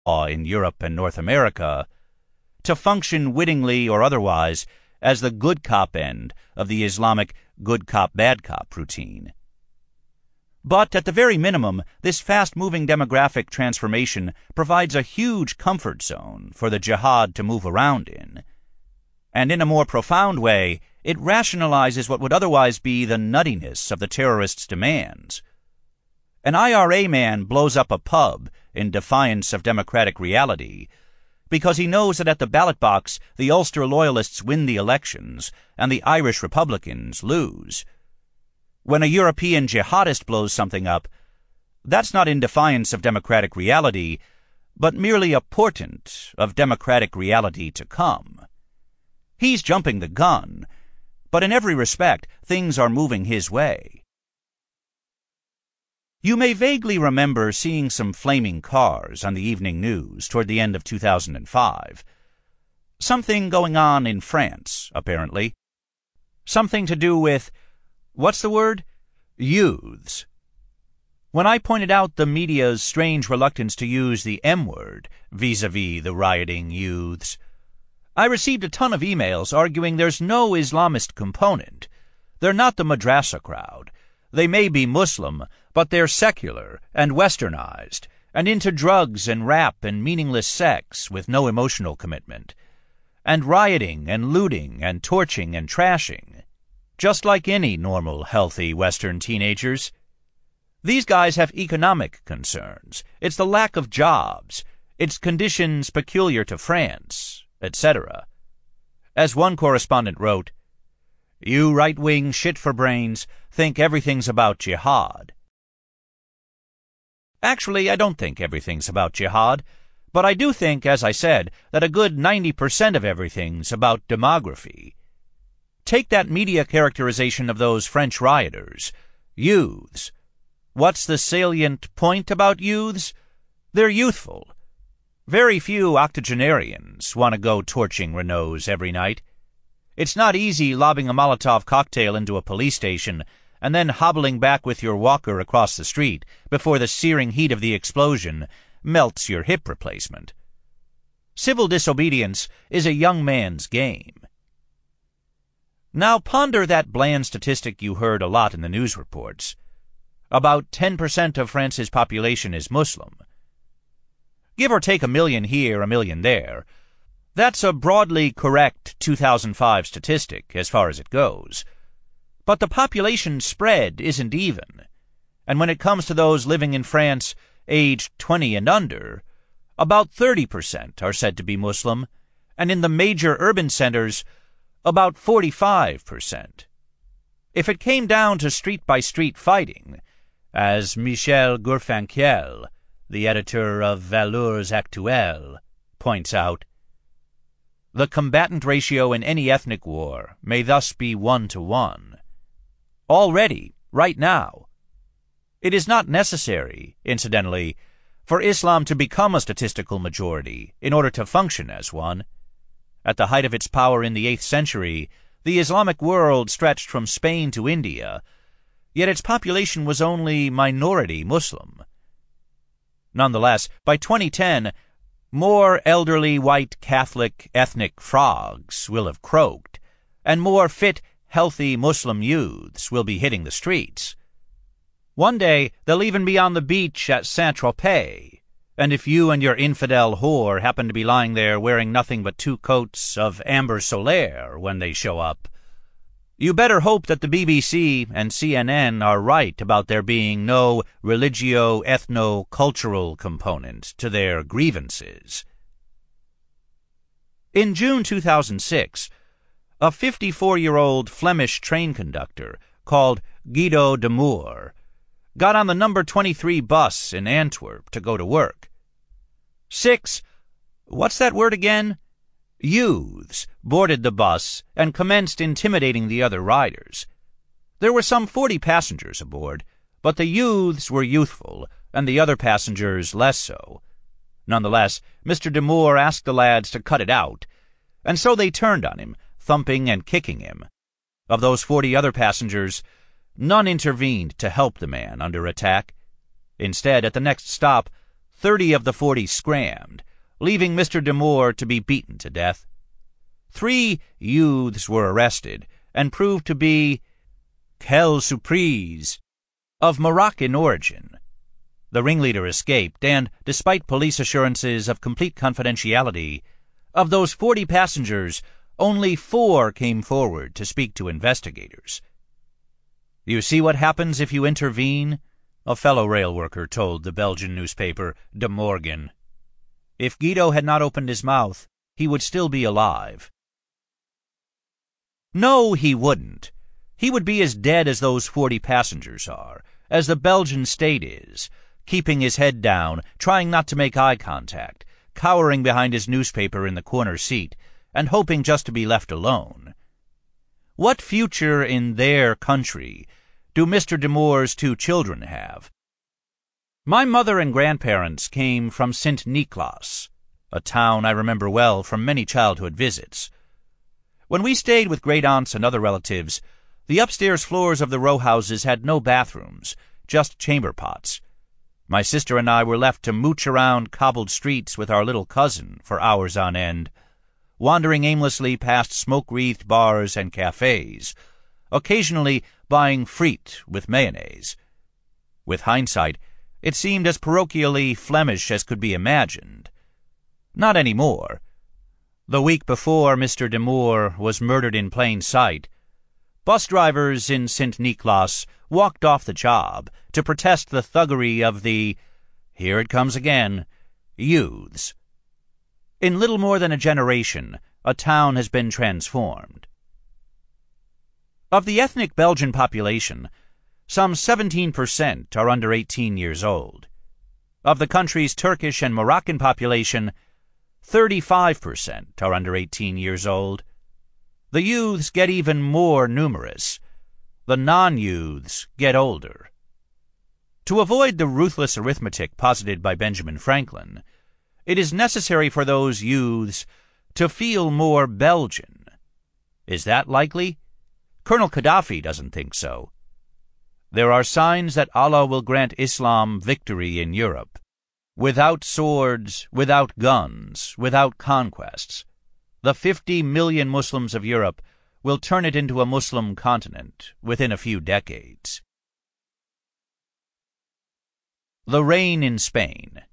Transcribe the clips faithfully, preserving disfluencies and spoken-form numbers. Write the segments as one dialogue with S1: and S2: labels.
S1: in Europe and North America, to function wittingly or otherwise as the good cop end of the Islamic good cop, bad cop routine. But at the very minimum, this fast-moving demographic transformation provides a huge comfort zone for the jihad to move around in. And in a more profound way, it rationalizes what would otherwise be the nuttiness of the terrorists' demands. An I R A man blows up a pub in defiance of democratic reality because he knows that at the ballot box the Ulster Loyalists win the elections and the Irish Republicans lose. When a European jihadist blows something up, that's not in defiance of democratic reality, but merely a portent of democratic reality to come. He's jumping the gun, but in every respect, things are moving his way. You may vaguely remember seeing some flaming cars on the evening news toward the end of two thousand five. Something going on in France, apparently. Something to do with, what's the word? Youths. When I pointed out the media's strange reluctance to use the M word vis-a-vis the rioting youths, I received a ton of emails arguing there's no Islamist component. They're not the madrasa crowd. They may be Muslim, but they're secular and westernized, and into drugs and rap and meaningless sex with no emotional commitment, and rioting and looting and torching and trashing, just like any normal, healthy Western teenagers. These guys have economic concerns. It's the lack of jobs. It's conditions peculiar to France, et cetera. As one correspondent wrote, "You right-wing shit-for-brains think everything's about jihad." Actually, I don't think everything's about jihad, but I do think, as I said, that a good ninety percent of everything's about demography. Take that media characterization of those French rioters, youths. What's the salient point about youths? They're youthful. Very few octogenarians want to go torching Renaults every night. It's not easy lobbing a Molotov cocktail into a police station and then hobbling back with your walker across the street before the searing heat of the explosion melts your hip replacement. Civil disobedience is a young man's game. Now ponder that bland statistic you heard a lot in the news reports. About ten percent of France's population is Muslim. Give or take a million here, a million there. That's a broadly correct two thousand five statistic as far as it goes. But the population spread isn't even. And when it comes to those living in France aged twenty and under, about thirty percent are said to be Muslim, and in the major urban centers, about forty-five percent. If it came down to street-by-street fighting, as Michel Gourfanquiel, the editor of Valeurs Actuelles, points out, the combatant ratio in any ethnic war may thus be one to one. Already, right now. It is not necessary, incidentally, for Islam to become a statistical majority in order to function as one. At the height of its power in the eighth century, the Islamic world stretched from Spain to India, yet its population was only minority Muslim. Nonetheless, by twenty ten, more elderly white Catholic ethnic frogs will have croaked, and more fit, healthy Muslim youths will be hitting the streets. One day, they'll even be on the beach at Saint-Tropez, and if you and your infidel whore happen to be lying there wearing nothing but two coats of amber solaire when they show up, you better hope that the B B C and C N N are right about there being no religio-ethno-cultural component to their grievances. In June two thousand six, a fifty-four-year-old Flemish train conductor called Guido de Moor got on the number twenty-three bus in Antwerp to go to work. Six, what's that word again? Youths boarded the bus and commenced intimidating the other riders. There were some forty passengers aboard, but the youths were youthful, and the other passengers less so. Nonetheless, Mister de Moor asked the lads to cut it out, and so they turned on him, thumping and kicking him. Of those forty other passengers, none intervened to help the man under attack. Instead, at the next stop, Thirty of the forty scrammed, leaving Mister Demore to be beaten to death. Three youths were arrested and proved to be, quelle surprise, of Moroccan origin. The ringleader escaped, and, despite police assurances of complete confidentiality, of those forty passengers, only four came forward to speak to investigators. "You see what happens if you intervene?" a fellow rail worker told the Belgian newspaper De Morgen. If Guido had not opened his mouth, he would still be alive. No, he wouldn't. He would be as dead as those forty passengers are, as the Belgian state is, keeping his head down, trying not to make eye contact, cowering behind his newspaper in the corner seat, and hoping just to be left alone. What future in their country do Mister Demore's two children have? My mother and grandparents came from Saint Nicolas, a town I remember well from many childhood visits. When we stayed with great-aunts and other relatives, the upstairs floors of the row houses had no bathrooms, just chamber pots. My sister and I were left to mooch around cobbled streets with our little cousin for hours on end, wandering aimlessly past smoke-wreathed bars and cafes, occasionally buying frites with mayonnaise. With hindsight, it seemed as parochially Flemish as could be imagined. Not any more. The week before Mister Demore was murdered in plain sight, bus drivers in Saint Nicolas walked off the job to protest the thuggery of the, here it comes again, youths. In little more than a generation, a town has been transformed. Of the ethnic Belgian population, some seventeen percent are under eighteen years old. Of the country's Turkish and Moroccan population, thirty-five percent are under eighteen years old. The youths get even more numerous. The non-youths get older. To avoid the ruthless arithmetic posited by Benjamin Franklin, it is necessary for those youths to feel more Belgian. Is that likely? Colonel Gaddafi doesn't think so. There are signs that Allah will grant Islam victory in Europe. Without swords, without guns, without conquests, the fifty million Muslims of Europe will turn it into a Muslim continent within a few decades. The Reign in Spain.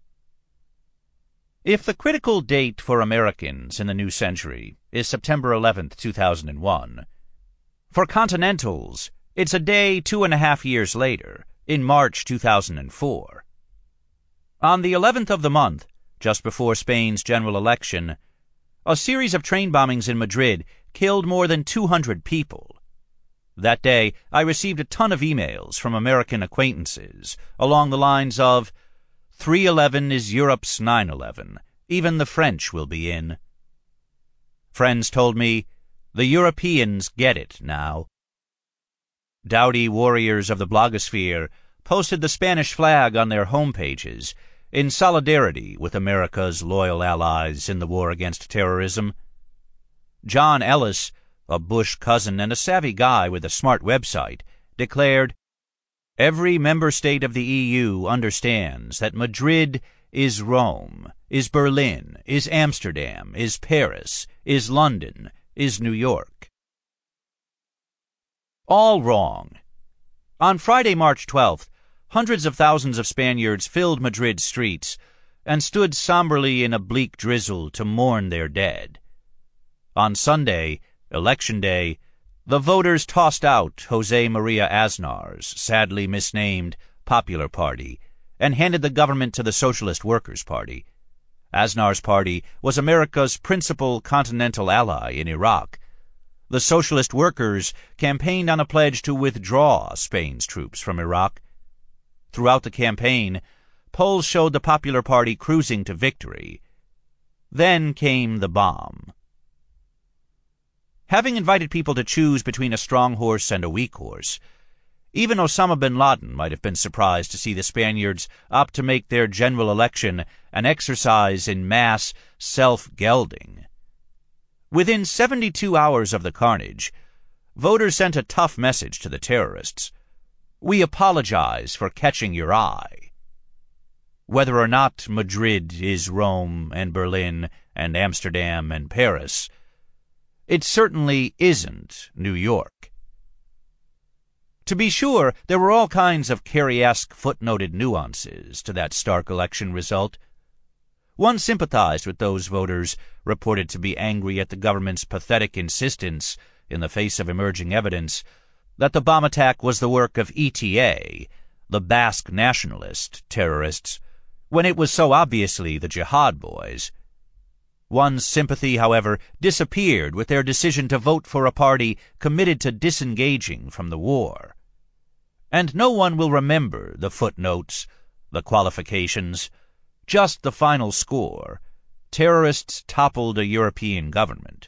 S1: If the critical date for Americans in the new century is September eleventh, two thousand one, for continentals, it's a day two and a half years later, in March two thousand four. On the eleventh of the month, just before Spain's general election, a series of train bombings in Madrid killed more than two hundred people. That day, I received a ton of emails from American acquaintances along the lines of, three eleven is Europe's nine eleven. Even the French will be in. Friends told me, the Europeans get it now. Dowdy warriors of the blogosphere posted the Spanish flag on their home pages in solidarity with America's loyal allies in the war against terrorism. John Ellis, a Bush cousin and a savvy guy with a smart website, declared, "Every member state of the E U understands that Madrid is Rome, is Berlin, is Amsterdam, is Paris, is London, is New York." All wrong. On Friday, March twelfth, hundreds of thousands of Spaniards filled Madrid's streets and stood somberly in a bleak drizzle to mourn their dead. On Sunday, Election Day, the voters tossed out Jose Maria Aznar's sadly misnamed Popular Party and handed the government to the Socialist Workers' Party. Aznar's party was America's principal continental ally in Iraq. The Socialist Workers campaigned on a pledge to withdraw Spain's troops from Iraq. Throughout the campaign, polls showed the Popular Party cruising to victory. Then came the bomb. Having invited people to choose between a strong horse and a weak horse, even Osama bin Laden might have been surprised to see the Spaniards opt to make their general election an exercise in mass self-gelding. Within seventy-two hours of the carnage, voters sent a tough message to the terrorists. We apologize for catching your eye. whether or not Madrid is Rome and Berlin and Amsterdam and Paris. It certainly isn't New York. To be sure, there were all kinds of Kerry-esque footnoted nuances to that stark election result. One sympathized with those voters reported to be angry at the government's pathetic insistence, in the face of emerging evidence, that the bomb attack was the work of E T A, the Basque nationalist terrorists, when it was so obviously the Jihad boys. One's sympathy, however, disappeared with their decision to vote for a party committed to disengaging from the war. And no one will remember the footnotes, the qualifications, just the final score. Terrorists toppled a European government.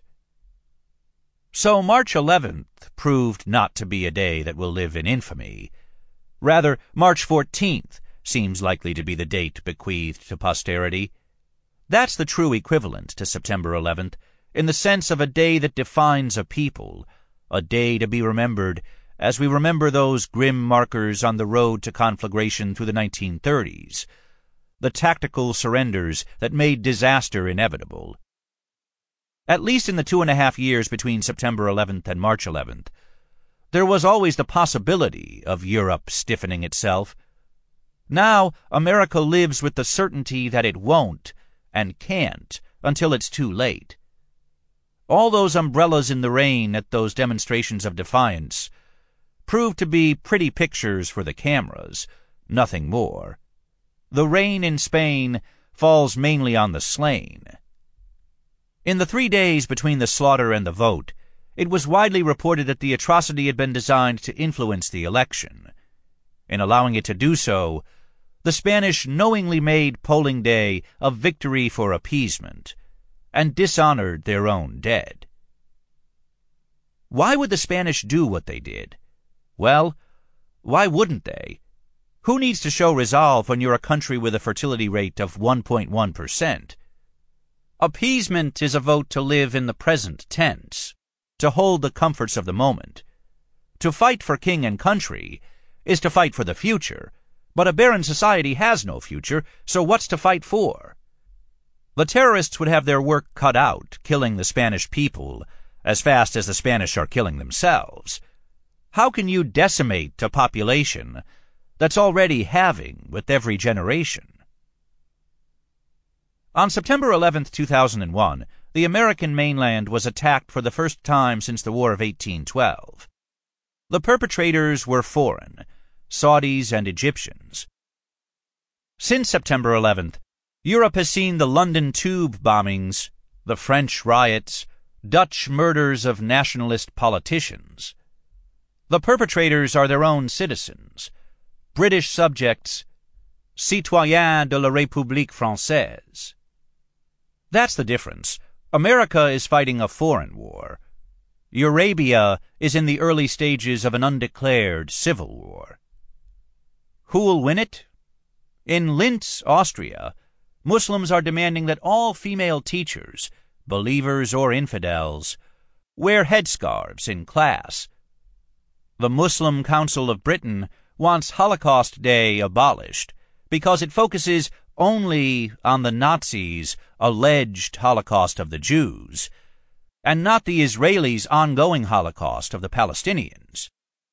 S1: So March eleventh proved not to be a day that will live in infamy. Rather, March fourteenth seems likely to be the date bequeathed to posterity. That's the true equivalent to September eleventh, in the sense of a day that defines a people, a day to be remembered as we remember those grim markers on the road to conflagration through the nineteen thirties, the tactical surrenders that made disaster inevitable. At least in the two and a half years between September eleventh and March eleventh, there was always the possibility of Europe stiffening itself. Now America lives with the certainty that it won't and can't until it's too late. All those umbrellas in the rain at those demonstrations of defiance proved to be pretty pictures for the cameras, nothing more. The rain in Spain falls mainly on the slain. In the three days between the slaughter and the vote, it was widely reported that the atrocity had been designed to influence the election. In allowing it to do so, the Spanish knowingly made polling day a victory for appeasement, and dishonored their own dead. Why would the Spanish do what they did? Well, why wouldn't they? Who needs to show resolve when you're a country with a fertility rate of one point one percent? Appeasement is a vote to live in the present tense, to hold the comforts of the moment. To fight for king and country is to fight for the future, but a barren society has no future, so what's to fight for? The terrorists would have their work cut out, killing the Spanish people as fast as the Spanish are killing themselves. How can you decimate a population that's already halving with every generation? On September eleventh, two thousand one, the American mainland was attacked for the first time since the War of eighteen twelve. The perpetrators were foreign, Saudis and Egyptians. Since September eleventh, Europe has seen the London tube bombings, the French riots, Dutch murders of nationalist politicians. The perpetrators are their own citizens, British subjects, citoyens de la République Française. That's the difference. America is fighting a foreign war. Eurabia is in the early stages of an undeclared civil war. Who'll win it? In Linz, Austria, Muslims are demanding that all female teachers, believers or infidels, wear headscarves in class. The Muslim Council of Britain wants Holocaust Day abolished because it focuses only on the Nazis' alleged Holocaust of the Jews, and not the Israelis' ongoing Holocaust of the Palestinians.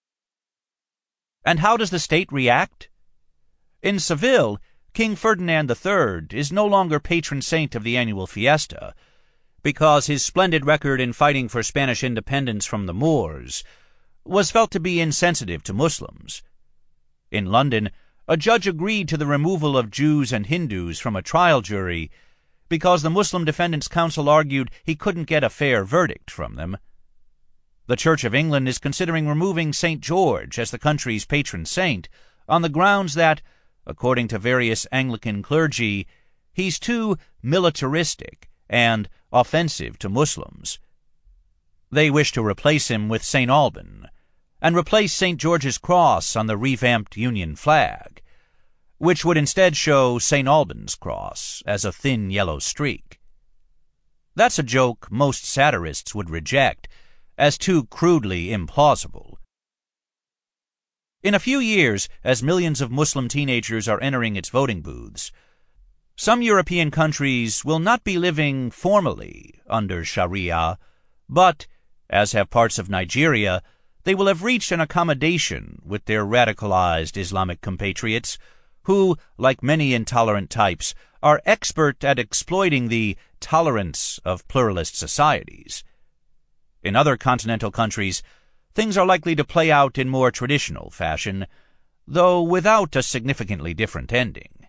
S1: And how does the state react? In Seville, King Ferdinand the Third is no longer patron saint of the annual fiesta, because his splendid record in fighting for Spanish independence from the Moors was felt to be insensitive to Muslims. In London, a judge agreed to the removal of Jews and Hindus from a trial jury because the Muslim Defendants Council argued he couldn't get a fair verdict from them. The Church of England is considering removing Saint George as the country's patron saint on the grounds that, according to various Anglican clergy, he's too militaristic and offensive to Muslims. They wish to replace him with Saint Alban, and replace Saint George's cross on the revamped Union flag, which would instead show Saint Alban's cross as a thin yellow streak. That's a joke most satirists would reject as too crudely implausible. In a few years, as millions of Muslim teenagers are entering its voting booths, some European countries will not be living formally under Sharia, but, as have parts of Nigeria, they will have reached an accommodation with their radicalized Islamic compatriots, who, like many intolerant types, are expert at exploiting the tolerance of pluralist societies. In other continental countries, things are likely to play out in more traditional fashion, though without a significantly different ending.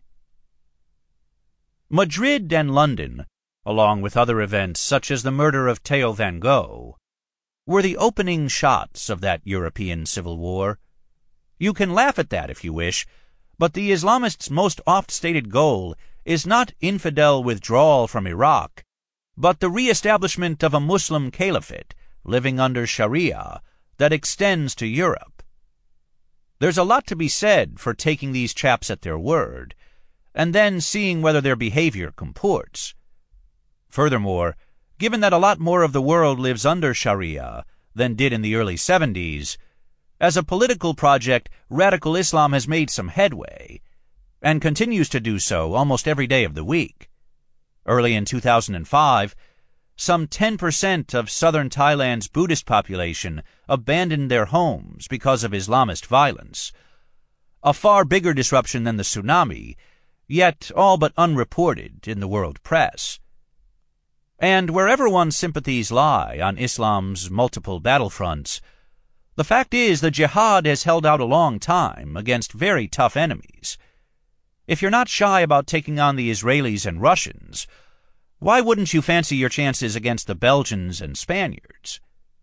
S1: Madrid and London, along with other events such as the murder of Theo van Gogh, were the opening shots of that European civil war. You can laugh at that if you wish, but the Islamists' most oft-stated goal is not infidel withdrawal from Iraq, but the re-establishment of a Muslim caliphate living under Sharia that extends to Europe. There's a lot to be said for taking these chaps at their word, and then seeing whether their behavior comports. Furthermore, given that a lot more of the world lives under Sharia than did in the early seventies, as a political project, radical Islam has made some headway, and continues to do so almost every day of the week. Early in two thousand five, some ten percent of southern Thailand's Buddhist population abandoned their homes because of Islamist violence, a far bigger disruption than the tsunami, yet all but unreported in the world press. And wherever one's sympathies lie on Islam's multiple battlefronts, the fact is the jihad has held out a long time against very tough enemies. If you're not shy about taking on the Israelis and Russians, why wouldn't you fancy your chances against the Belgians and Spaniards?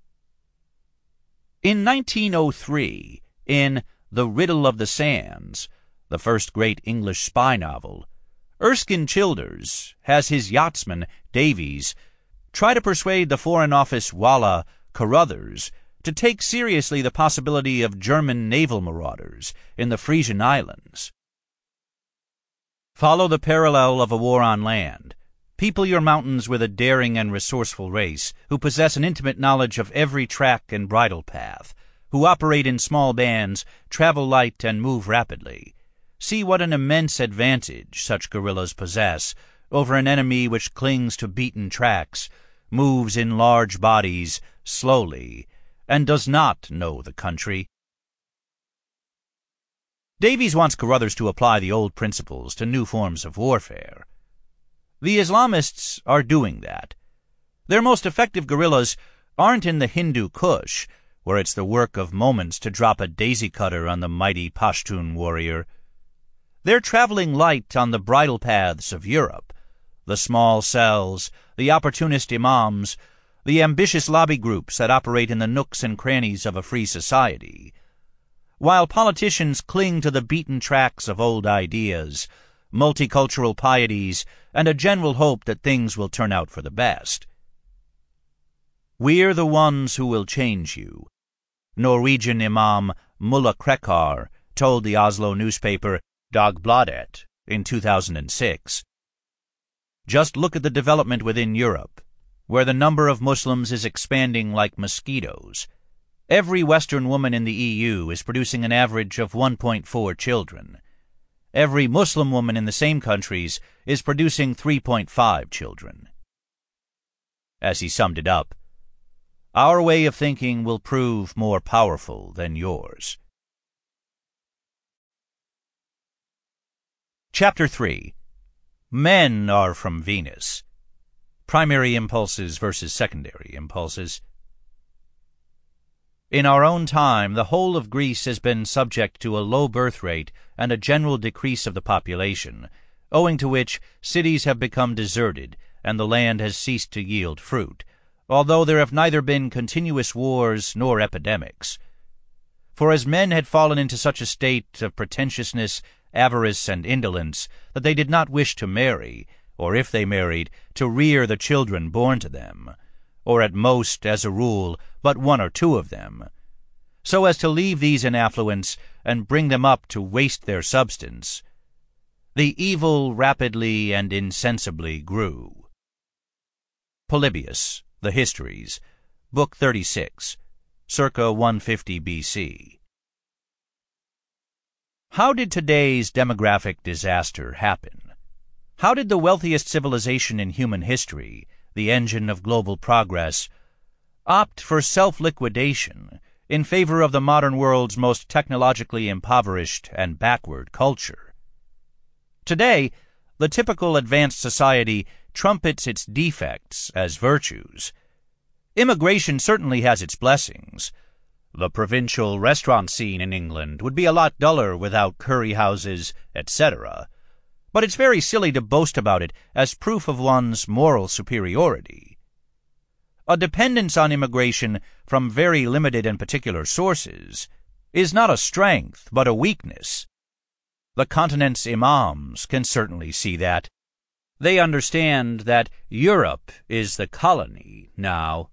S1: In nineteen oh three, in The Riddle of the Sands, the first great English spy novel, Erskine Childers has his yachtsman, Davies, try to persuade the Foreign Office Wallah Carruthers to take seriously the possibility of German naval marauders in the Frisian Islands. Follow the parallel of a war on land. People your mountains with a daring and resourceful race who possess an intimate knowledge of every track and bridle path, who operate in small bands, travel light, and move rapidly. See what an immense advantage such guerrillas possess over an enemy which clings to beaten tracks, moves in large bodies, slowly, and does not know the country. Davies wants Carruthers to apply the old principles to new forms of warfare. The Islamists are doing that. Their most effective guerrillas aren't in the Hindu Kush, where it's the work of moments to drop a daisy cutter on the mighty Pashtun warrior. They're traveling light on the bridle paths of Europe, the small cells, the opportunist imams, the ambitious lobby groups that operate in the nooks and crannies of a free society. While politicians cling to the beaten tracks of old ideas, multicultural pieties, and a general hope that things will turn out for the best. We're the ones who will change you, Norwegian Imam Mullah Krekar told the Oslo newspaper Dagbladet in two thousand six. Just look at the development within Europe, where the number of Muslims is expanding like mosquitoes. Every Western woman in the E U is producing an average of one point four children. Every Muslim woman in the same countries is producing three point five children. As he summed it up, our way of thinking will prove more powerful than yours. Chapter three. Men are from Venus. Primary impulses versus secondary impulses. In our own time, the whole of Greece has been subject to a low birth rate and a general decrease of the population, owing to which cities have become deserted and the land has ceased to yield fruit, although there have neither been continuous wars nor epidemics. For as men had fallen into such a state of pretentiousness, avarice, and indolence that they did not wish to marry, or if they married, to rear the children born to them, or at most, as a rule, but one or two of them, so as to leave these in affluence and bring them up to waste their substance, the evil rapidly and insensibly grew. Polybius, The Histories, Book thirty-six, circa one fifty B C. How did today's demographic disaster happen? How did the wealthiest civilization in human history, the engine of global progress, opt for self-liquidation in favor of the modern world's most technologically impoverished and backward culture? Today, the typical advanced society trumpets its defects as virtues. Immigration certainly has its blessings. The provincial restaurant scene in England would be a lot duller without curry houses, et cetera. But it's very silly to boast about it as proof of one's moral superiority. A dependence on immigration from very limited and particular sources is not a strength but a weakness. The continent's imams can certainly see that. They understand that Europe is the colony now.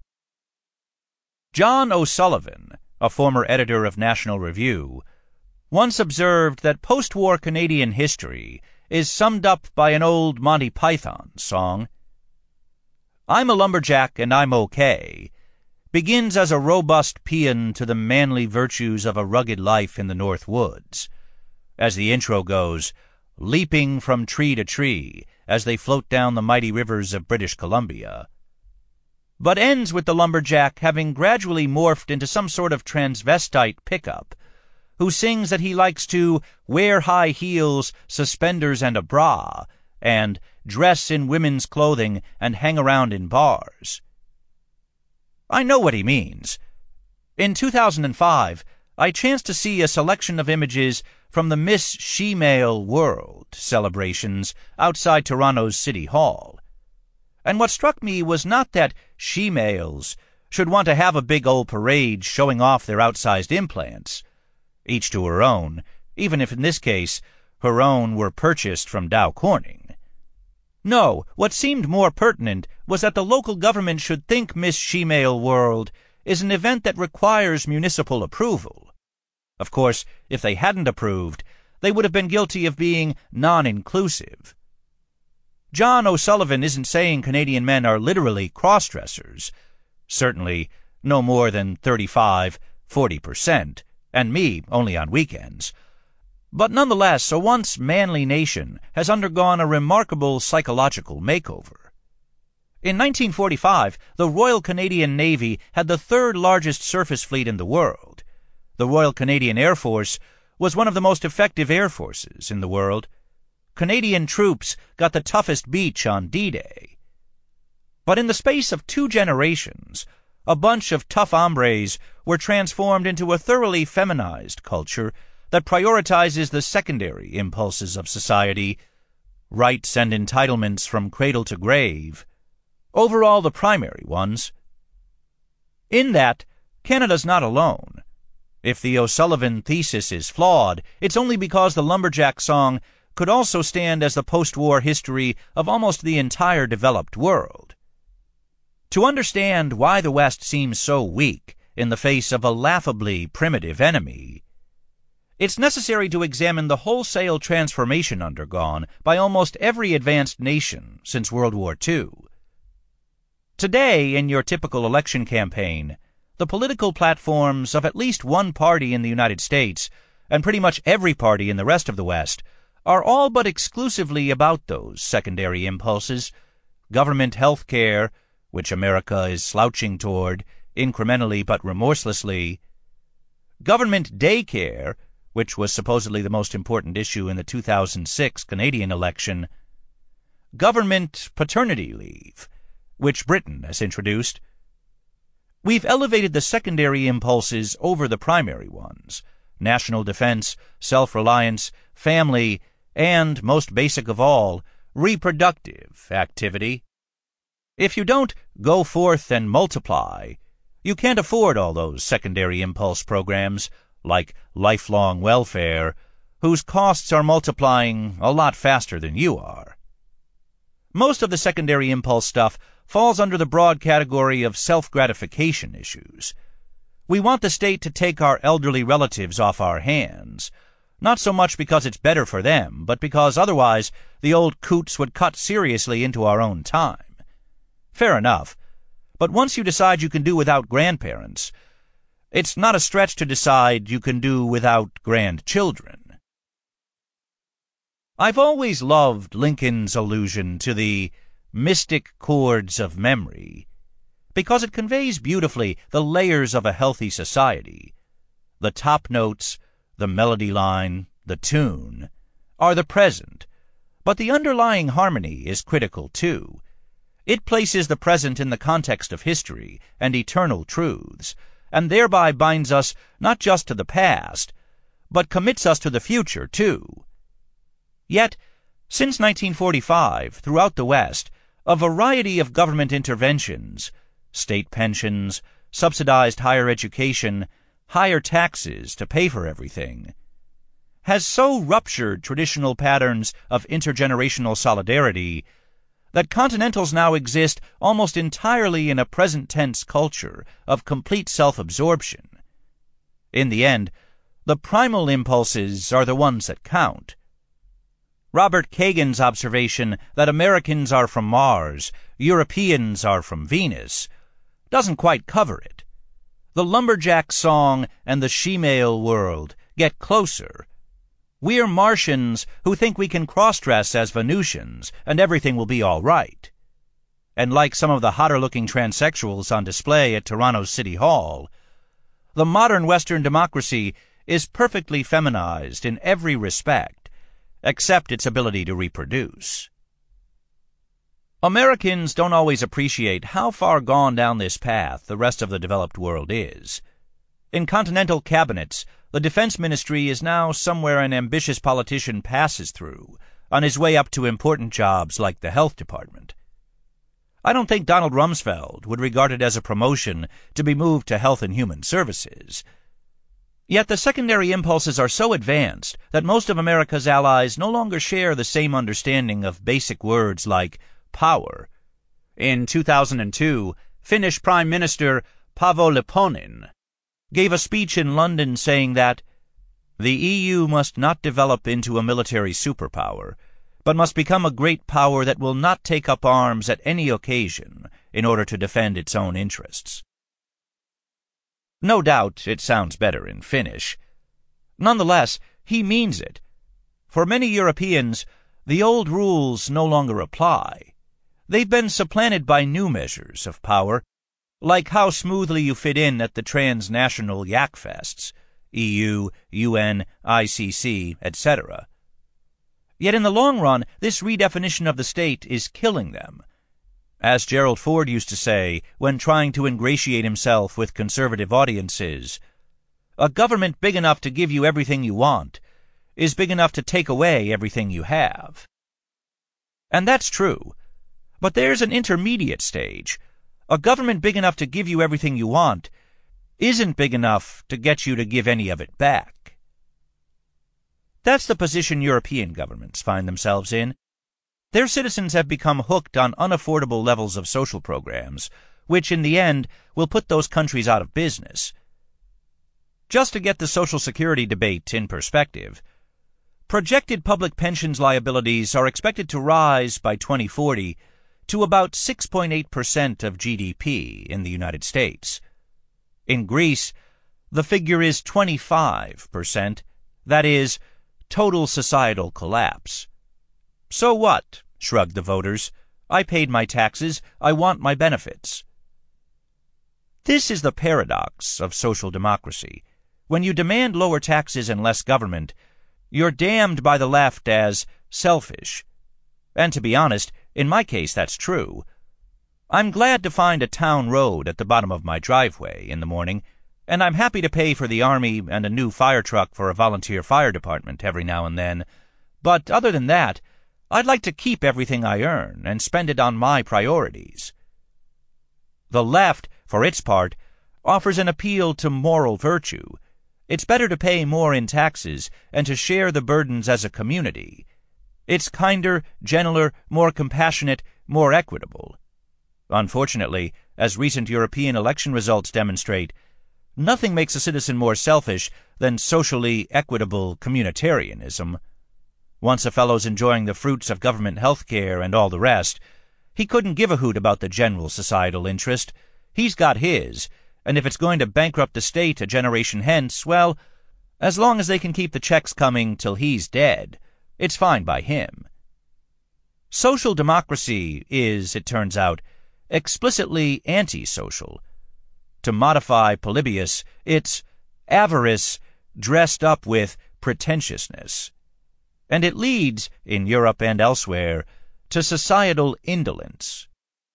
S1: John O'Sullivan, a former editor of National Review, once observed that post-war Canadian history is summed up by an old Monty Python song. "I'm a lumberjack and I'm okay" begins as a robust paean to the manly virtues of a rugged life in the North Woods. As the intro goes, leaping from tree to tree as they float down the mighty rivers of British Columbia, but ends with the lumberjack having gradually morphed into some sort of transvestite pickup, who sings that he likes to wear high heels, suspenders, and a bra, and dress in women's clothing and hang around in bars. I know what he means. In two thousand five, I chanced to see a selection of images from the Miss She-Male World celebrations outside Toronto's City Hall. And what struck me was not that she-males should want to have a big old parade showing off their outsized implants, each to her own, even if in this case her own were purchased from Dow Corning. No, what seemed more pertinent was that the local government should think Miss She-Male World is an event that requires municipal approval. Of course, if they hadn't approved, they would have been guilty of being non-inclusive. John O'Sullivan isn't saying Canadian men are literally cross-dressers. Certainly no more than thirty-five, forty percent, and me only on weekends. But nonetheless, a once manly nation has undergone a remarkable psychological makeover. In nineteen forty-five, the Royal Canadian Navy had the third largest surface fleet in the world. The Royal Canadian Air Force was one of the most effective air forces in the world. Canadian troops got the toughest beach on D-Day. But in the space of two generations, a bunch of tough hombres were transformed into a thoroughly feminized culture that prioritizes the secondary impulses of society, rights and entitlements from cradle to grave, over all the primary ones. In that, Canada's not alone. If the O'Sullivan thesis is flawed, it's only because the lumberjack song could also stand as the post-war history of almost the entire developed world. To understand why the West seems so weak in the face of a laughably primitive enemy, it's necessary to examine the wholesale transformation undergone by almost every advanced nation since World War Two. Today, in your typical election campaign, the political platforms of at least one party in the United States, and pretty much every party in the rest of the West, are all but exclusively about those secondary impulses: government health care, which America is slouching toward, incrementally but remorselessly; government day care, which was supposedly the most important issue in the two thousand six Canadian election; government paternity leave, which Britain has introduced. We've elevated the secondary impulses over the primary ones: national defense, self-reliance, family, and, most basic of all, reproductive activity. If you don't go forth and multiply, you can't afford all those secondary impulse programs, like lifelong welfare, whose costs are multiplying a lot faster than you are. Most of the secondary impulse stuff falls under the broad category of self-gratification issues. We want the state to take our elderly relatives off our hands, not so much because it's better for them, but because otherwise the old coots would cut seriously into our own time. Fair enough, but once you decide you can do without grandparents, it's not a stretch to decide you can do without grandchildren. I've always loved Lincoln's allusion to the mystic chords of memory, because it conveys beautifully the layers of a healthy society. The top notes, the melody line, the tune, are the present, but the underlying harmony is critical too. It places the present in the context of history and eternal truths, and thereby binds us not just to the past, but commits us to the future too. Yet, since nineteen forty-five, throughout the West, a variety of government interventions, state pensions, subsidized higher education, higher taxes to pay for everything, has so ruptured traditional patterns of intergenerational solidarity that continentals now exist almost entirely in a present-tense culture of complete self-absorption. In the end, the primal impulses are the ones that count. Robert Kagan's observation that Americans are from Mars, Europeans are from Venus, doesn't quite cover it. The lumberjack song and the she-male world get closer. We're Martians who think we can cross-dress as Venusians and everything will be all right. And like some of the hotter-looking transsexuals on display at Toronto's City Hall, the modern Western democracy is perfectly feminized in every respect, except its ability to reproduce. Americans don't always appreciate how far gone down this path the rest of the developed world is. In continental cabinets, the defense ministry is now somewhere an ambitious politician passes through, on his way up to important jobs like the health department. I don't think Donald Rumsfeld would regard it as a promotion to be moved to Health and Human Services. Yet the secondary impulses are so advanced that most of America's allies no longer share the same understanding of basic words like power. In two thousand two, Finnish Prime Minister Paavo Lipponen gave a speech in London saying that the E U must not develop into a military superpower, but must become a great power that will not take up arms at any occasion in order to defend its own interests. No doubt it sounds better in Finnish. Nonetheless, he means it. For many Europeans, the old rules no longer apply. They've been supplanted by new measures of power, like how smoothly you fit in at the transnational yakfests, E U, U N, I C C, et cetera. Yet in the long run, this redefinition of the state is killing them. As Gerald Ford used to say when trying to ingratiate himself with conservative audiences, a government big enough to give you everything you want is big enough to take away everything you have. And that's true. But there's an intermediate stage. A government big enough to give you everything you want isn't big enough to get you to give any of it back. That's the position European governments find themselves in. Their citizens have become hooked on unaffordable levels of social programs, which in the end will put those countries out of business. Just to get the Social Security debate in perspective, projected public pensions liabilities are expected to rise by twenty forty to about six point eight percent of G D P in the United States. In Greece, the figure is twenty-five percent, that is, total societal collapse. So what? Shrugged the voters. I paid my taxes. I want my benefits. This is the paradox of social democracy. When you demand lower taxes and less government, you're damned by the left as selfish. And to be honest, in my case that's true. I'm glad to find a town road at the bottom of my driveway in the morning, and I'm happy to pay for the army and a new fire truck for a volunteer fire department every now and then. But other than that, I'd like to keep everything I earn and spend it on my priorities. The left, for its part, offers an appeal to moral virtue. It's better to pay more in taxes and to share the burdens as a community. It's kinder, gentler, more compassionate, more equitable. Unfortunately, as recent European election results demonstrate, nothing makes a citizen more selfish than socially equitable communitarianism. Once a fellow's enjoying the fruits of government health care and all the rest, he couldn't give a hoot about the general societal interest. He's got his, and if it's going to bankrupt the state a generation hence, well, as long as they can keep the checks coming till he's dead, It's fine by him. Social democracy is, it turns out, explicitly antisocial. To modify Polybius, it's avarice dressed up with pretentiousness. And it leads, in Europe and elsewhere, to societal indolence.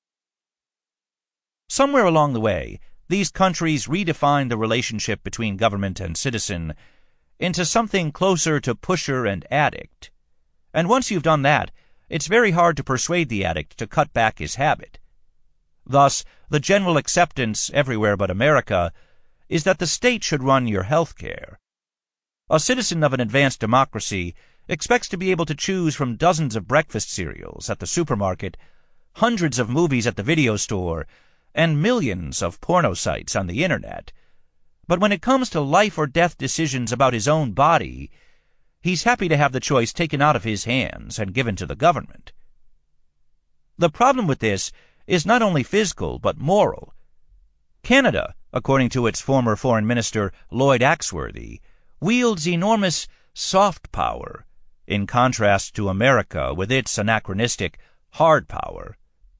S1: Somewhere along the way, these countries redefined the relationship between government and citizen into something closer to pusher and addict. And once you've done that, it's very hard to persuade the addict to cut back his habit. Thus, the general acceptance everywhere but America is that the state should run your health care. A citizen of an advanced democracy expects to be able to choose from dozens of breakfast cereals at the supermarket, hundreds of movies at the video store, and millions of porno sites on the internet. But when it comes to life or death decisions about his own body, he's happy to have the choice taken out of his hands and given to the government. The problem with this is not only physical but moral. Canada, according to its former foreign minister Lloyd Axworthy, wields enormous soft power, in contrast to America with its anachronistic hard power.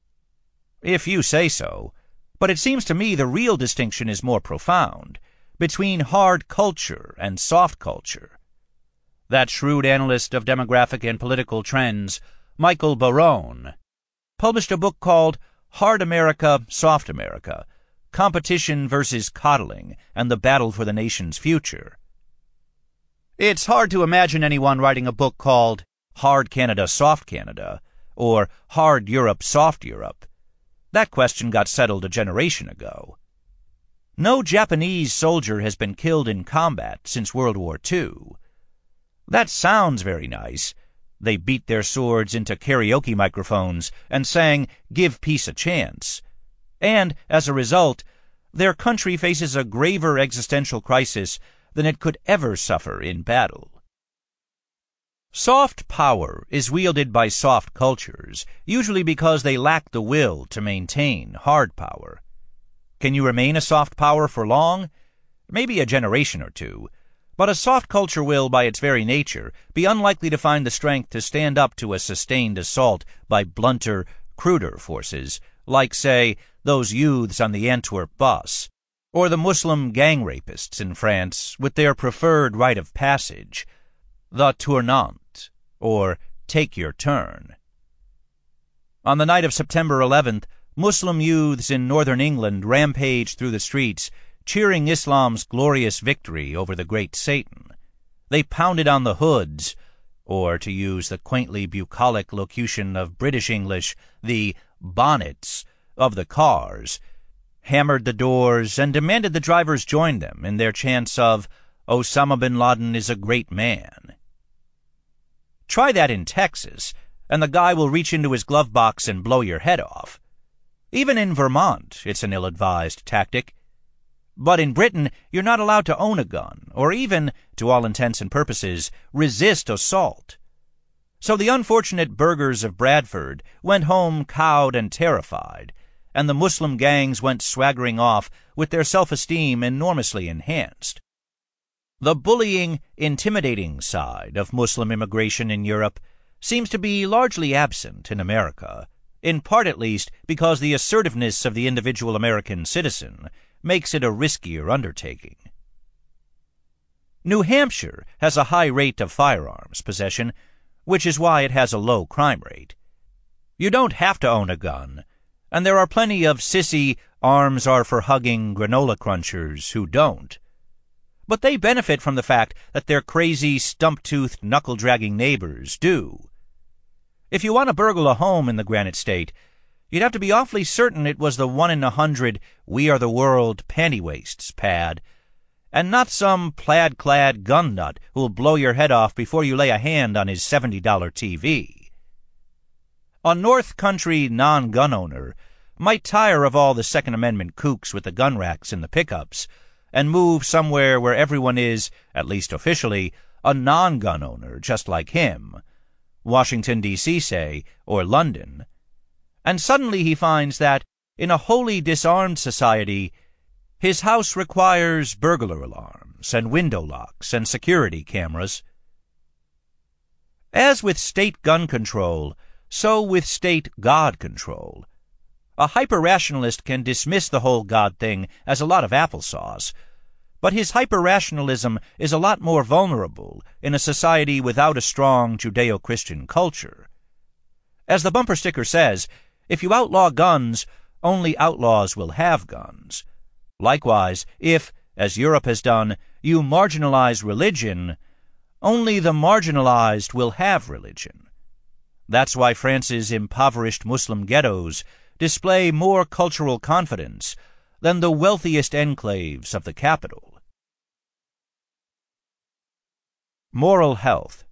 S1: If you say so, but it seems to me the real distinction is more profound, between hard culture and soft culture. That shrewd analyst of demographic and political trends, Michael Barone, published a book called Hard America, Soft America, Competition versus Coddling and the Battle for the Nation's Future. It's hard to imagine anyone writing a book called Hard Canada, Soft Canada, or Hard Europe, Soft Europe. That question got settled a generation ago. No Japanese soldier has been killed in combat since World War Two. That sounds very nice. They beat their swords into karaoke microphones and sang, "Give peace a chance." And, as a result, their country faces a graver existential crisis than it could ever suffer in battle. Soft power is wielded by soft cultures, usually because they lack the will to maintain hard power. Can you remain a soft power for long? Maybe a generation or two. But a soft culture will, by its very nature, be unlikely to find the strength to stand up to a sustained assault by blunter, cruder forces, like, say, those youths on the Antwerp bus, or the Muslim gang rapists in France with their preferred rite of passage, the tournant, or take your turn. On the night of September eleventh, Muslim youths in northern England rampaged through the streets, cheering Islam's glorious victory over the great Satan. They pounded on the hoods, or, to use the quaintly bucolic locution of British English, the bonnets of the cars, hammered the doors, and demanded the drivers join them in their chants of, "Osama bin Laden is a great man." Try that in Texas, and the guy will reach into his glove box and blow your head off. Even in Vermont, it's an ill-advised tactic. But in Britain, you're not allowed to own a gun, or even, to all intents and purposes, resist assault. So the unfortunate burghers of Bradford went home cowed and terrified, and the Muslim gangs went swaggering off with their self-esteem enormously enhanced. The bullying, intimidating side of Muslim immigration in Europe seems to be largely absent in America, in part at least because the assertiveness of the individual American citizen makes it a riskier undertaking. New Hampshire has a high rate of firearms possession, which is why it has a low crime rate. You don't have to own a gun, and there are plenty of sissy, arms-are-for-hugging granola crunchers who don't. But they benefit from the fact that their crazy, stump-toothed, knuckle-dragging neighbors do. If you want to burgle a home in the Granite State, you'd have to be awfully certain it was the one-in-a-hundred we-are-the-world panty-waists pad, and not some plaid-clad gun nut who'll blow your head off before you lay a hand on his seventy dollar T V. A North Country non-gun owner might tire of all the Second Amendment kooks with the gun racks in the pickups and move somewhere where everyone is, at least officially, a non-gun owner just like him, Washington, D C, say, or London. And suddenly he finds that, in a wholly disarmed society, his house requires burglar alarms and window locks and security cameras. As with state gun control, so with state God control. A hyper-rationalist can dismiss the whole God thing as a lot of applesauce, but his hyper-rationalism is a lot more vulnerable in a society without a strong Judeo-Christian culture. As the bumper sticker says, if you outlaw guns, only outlaws will have guns. Likewise, if, as Europe has done, you marginalize religion, only the marginalized will have religion. That's why France's impoverished Muslim ghettos display more cultural confidence than the wealthiest enclaves of the capital. Moral health.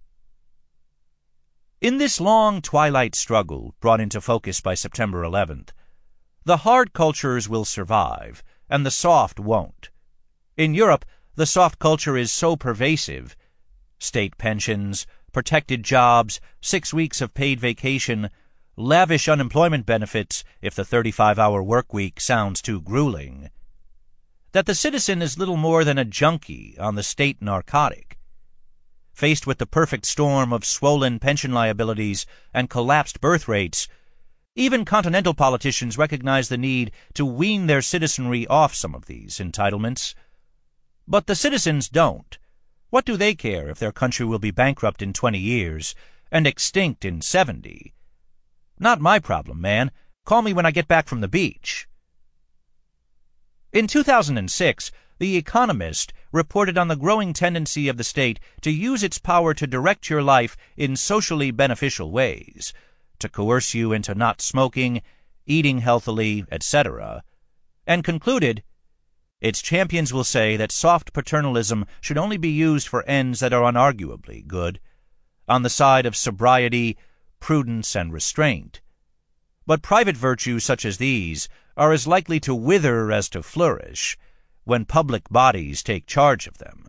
S1: In this long twilight struggle brought into focus by September eleventh, the hard cultures will survive, and the soft won't. In Europe, the soft culture is so pervasive. State pensions, protected jobs, six weeks of paid vacation, lavish unemployment benefits if the thirty-five hour work week sounds too grueling, that the citizen is little more than a junkie on the state narcotic. Faced with the perfect storm of swollen pension liabilities and collapsed birth rates, even continental politicians recognize the need to wean their citizenry off some of these entitlements. But the citizens don't. What do they care if their country will be bankrupt in twenty years and extinct in seventy? Not my problem, man. Call me when I get back from the beach. In two thousand six, The Economist reported on the growing tendency of the state to use its power to direct your life in socially beneficial ways, to coerce you into not smoking, eating healthily, et cetera, and concluded, its champions will say that soft paternalism should only be used for ends that are unarguably good, on the side of sobriety, prudence, and restraint. But private virtues such as these are as likely to wither as to flourish when public bodies take charge of them.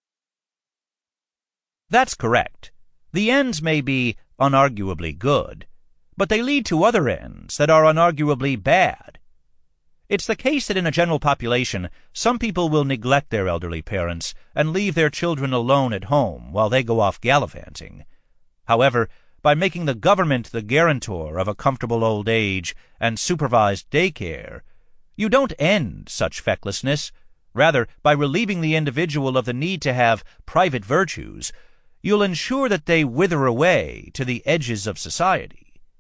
S1: That's correct. The ends may be unarguably good, but they lead to other ends that are unarguably bad. It's the case that in a general population, some people will neglect their elderly parents and leave their children alone at home while they go off gallivanting. However, by making the government the guarantor of a comfortable old age and supervised daycare, you don't end such fecklessness. Rather, by relieving the individual of the need to have private virtues, you'll ensure that they wither away to the edges of society.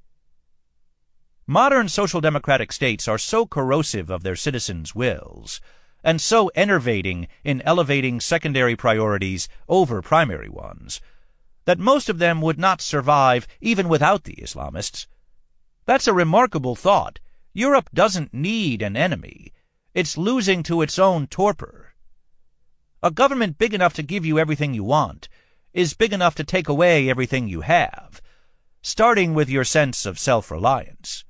S1: Modern social democratic states are so corrosive of their citizens' wills, and so enervating in elevating secondary priorities over primary ones, that most of them would not survive even without the Islamists. That's a remarkable thought. Europe doesn't need an enemy. It's losing to its own torpor. A government big enough to give you everything you want is big enough to take away everything you have, starting with your sense of self-reliance.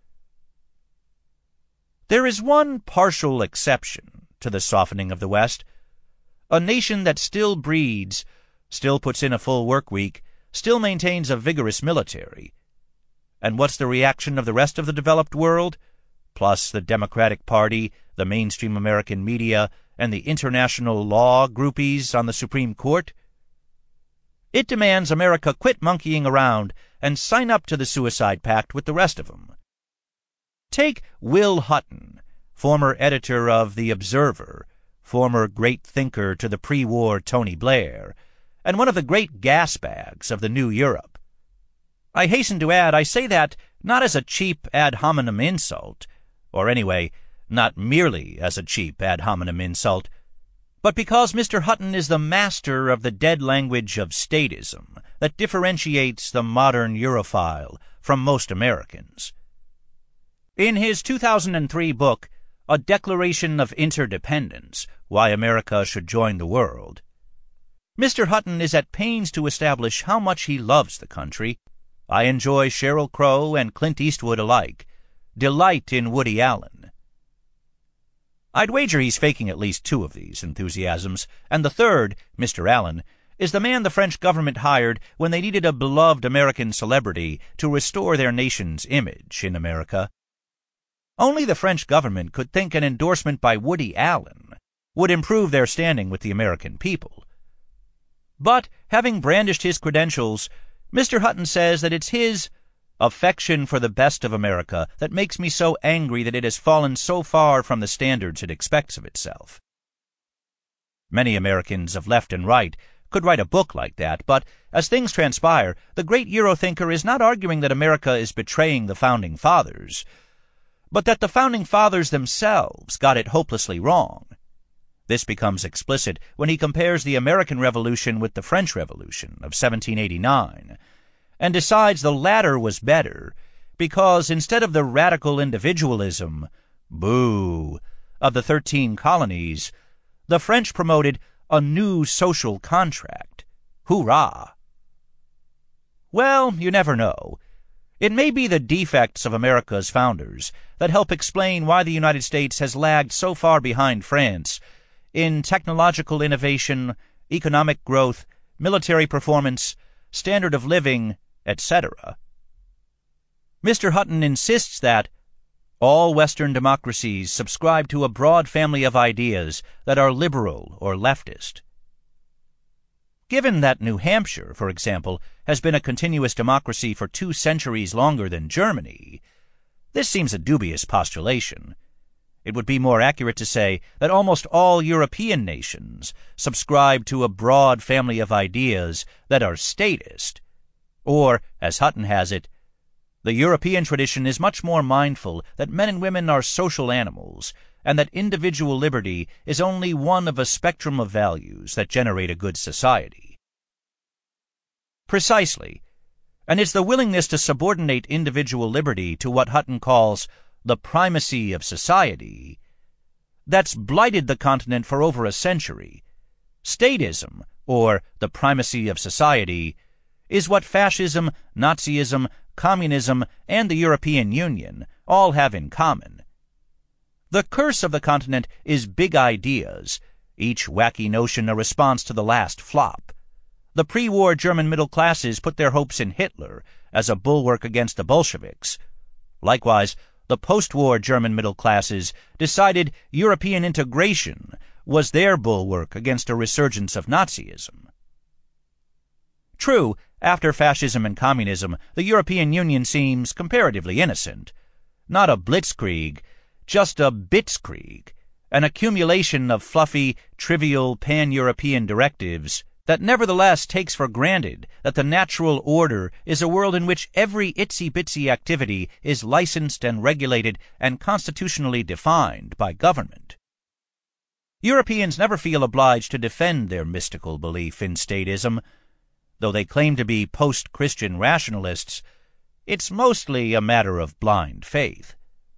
S1: There is one partial exception to the softening of the West. A nation that still breeds, still puts in a full work week, still maintains a vigorous military. And what's the reaction of the rest of the developed world? Plus the Democratic Party, the mainstream American media, and the international law groupies on the Supreme Court? It demands America quit monkeying around and sign up to the suicide pact with the rest of them. Take Will Hutton, former editor of The Observer, former great thinker to the pre-war Tony Blair, and one of the great gas bags of the New Europe. I hasten to add I say that not as a cheap ad hominem insult, or anyway, not merely as a cheap ad hominem insult, but because Mister Hutton is the master of the dead language of statism that differentiates the modern Europhile from most Americans. In his two thousand three book, A Declaration of Interdependence, Why America Should Join the World, Mister Hutton is at pains to establish how much he loves the country. I enjoy Sheryl Crow and Clint Eastwood alike, delight in Woody Allen. I'd wager he's faking at least two of these enthusiasms, and the third, Mister Allen, is the man the French government hired when they needed a beloved American celebrity to restore their nation's image in America. Only the French government could think an endorsement by Woody Allen would improve their standing with the American people. But, having brandished his credentials, Mister Hutton says that it's his affection for the best of America that makes me so angry that it has fallen so far from the standards it expects of itself. Many Americans of left and right could write a book like that, but as things transpire, the great Eurothinker is not arguing that America is betraying the Founding Fathers, but that the Founding Fathers themselves got it hopelessly wrong. This becomes explicit when he compares the American Revolution with the French Revolution of seventeen eighty-nine, and decides the latter was better because instead of the radical individualism, boo, of the thirteen colonies, the French promoted a new social contract. Hoorah! Well, you never know. It may be the defects of America's founders that help explain why the United States has lagged so far behind France in technological innovation, economic growth, military performance, standard of living, et cetera. Mister Hutton insists that all Western democracies subscribe to a broad family of ideas that are liberal or leftist. Given that New Hampshire, for example, has been a continuous democracy for two centuries longer than Germany, this seems a dubious postulation. It would be more accurate to say that almost all European nations subscribe to a broad family of ideas that are statist, or, as Hutton has it, the European tradition is much more mindful that men and women are social animals, and that individual liberty is only one of a spectrum of values that generate a good society. Precisely, and it's the willingness to subordinate individual liberty to what Hutton calls the primacy of society that's blighted the continent for over a century. Statism, or the primacy of society, is what fascism, Nazism, communism, and the European Union all have in common. The curse of the continent is big ideas, each wacky notion a response to the last flop. The pre-war German middle classes put their hopes in Hitler as a bulwark against the Bolsheviks. Likewise, the post-war German middle classes decided European integration was their bulwark against a resurgence of Nazism. True, after fascism and communism, the European Union seems comparatively innocent. Not a blitzkrieg, just a bitskrieg, an accumulation of fluffy, trivial pan-European directives that nevertheless takes for granted that the natural order is a world in which every itsy-bitsy activity is licensed and regulated and constitutionally defined by government. Europeans never feel obliged to defend their mystical belief in statism. Though they claim to be post-Christian rationalists, it's mostly a matter of blind faith.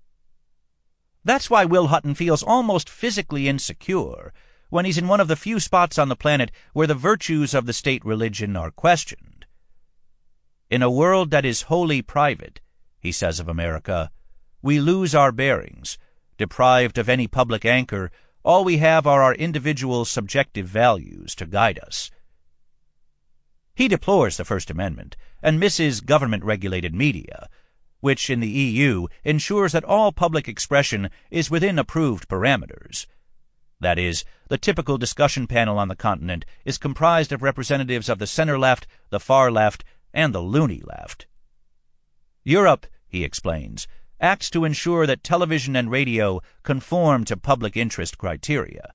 S1: That's why Will Hutton feels almost physically insecure when he's in one of the few spots on the planet where the virtues of the state religion are questioned. In a world that is wholly private, he says of America, we lose our bearings. Deprived of any public anchor, all we have are our individual subjective values to guide us. He deplores the First Amendment and misses government-regulated media, which in the E U ensures that all public expression is within approved parameters. That is, the typical discussion panel on the continent is comprised of representatives of the center-left, the far-left, and the loony-left. Europe, he explains, acts to ensure that television and radio conform to public interest criteria.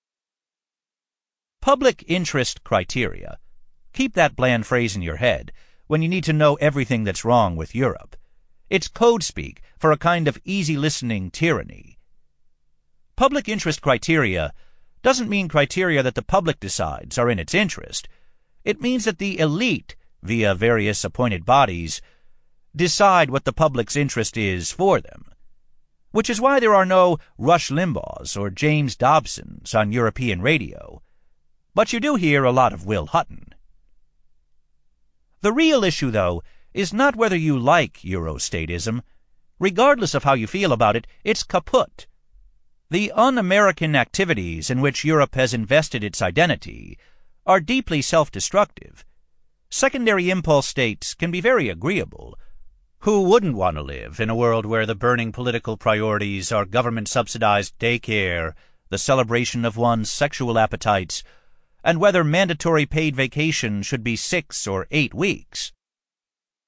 S1: Public interest criteria. Keep that bland phrase in your head when you need to know everything that's wrong with Europe. It's code speak for a kind of easy-listening tyranny. Public interest criteria doesn't mean criteria that the public decides are in its interest. It means that the elite, via various appointed bodies, decide what the public's interest is for them. Which is why there are no Rush Limbaughs or James Dobsons on European radio. But you do hear a lot of Will Hutton. The real issue, though, is not whether you like Eurostatism. Regardless of how you feel about it, it's kaput. The un-American activities in which Europe has invested its identity are deeply self-destructive. Secondary impulse states can be very agreeable. Who wouldn't want to live in a world where the burning political priorities are government-subsidized daycare, the celebration of one's sexual appetites, and whether mandatory paid vacation should be six or eight weeks?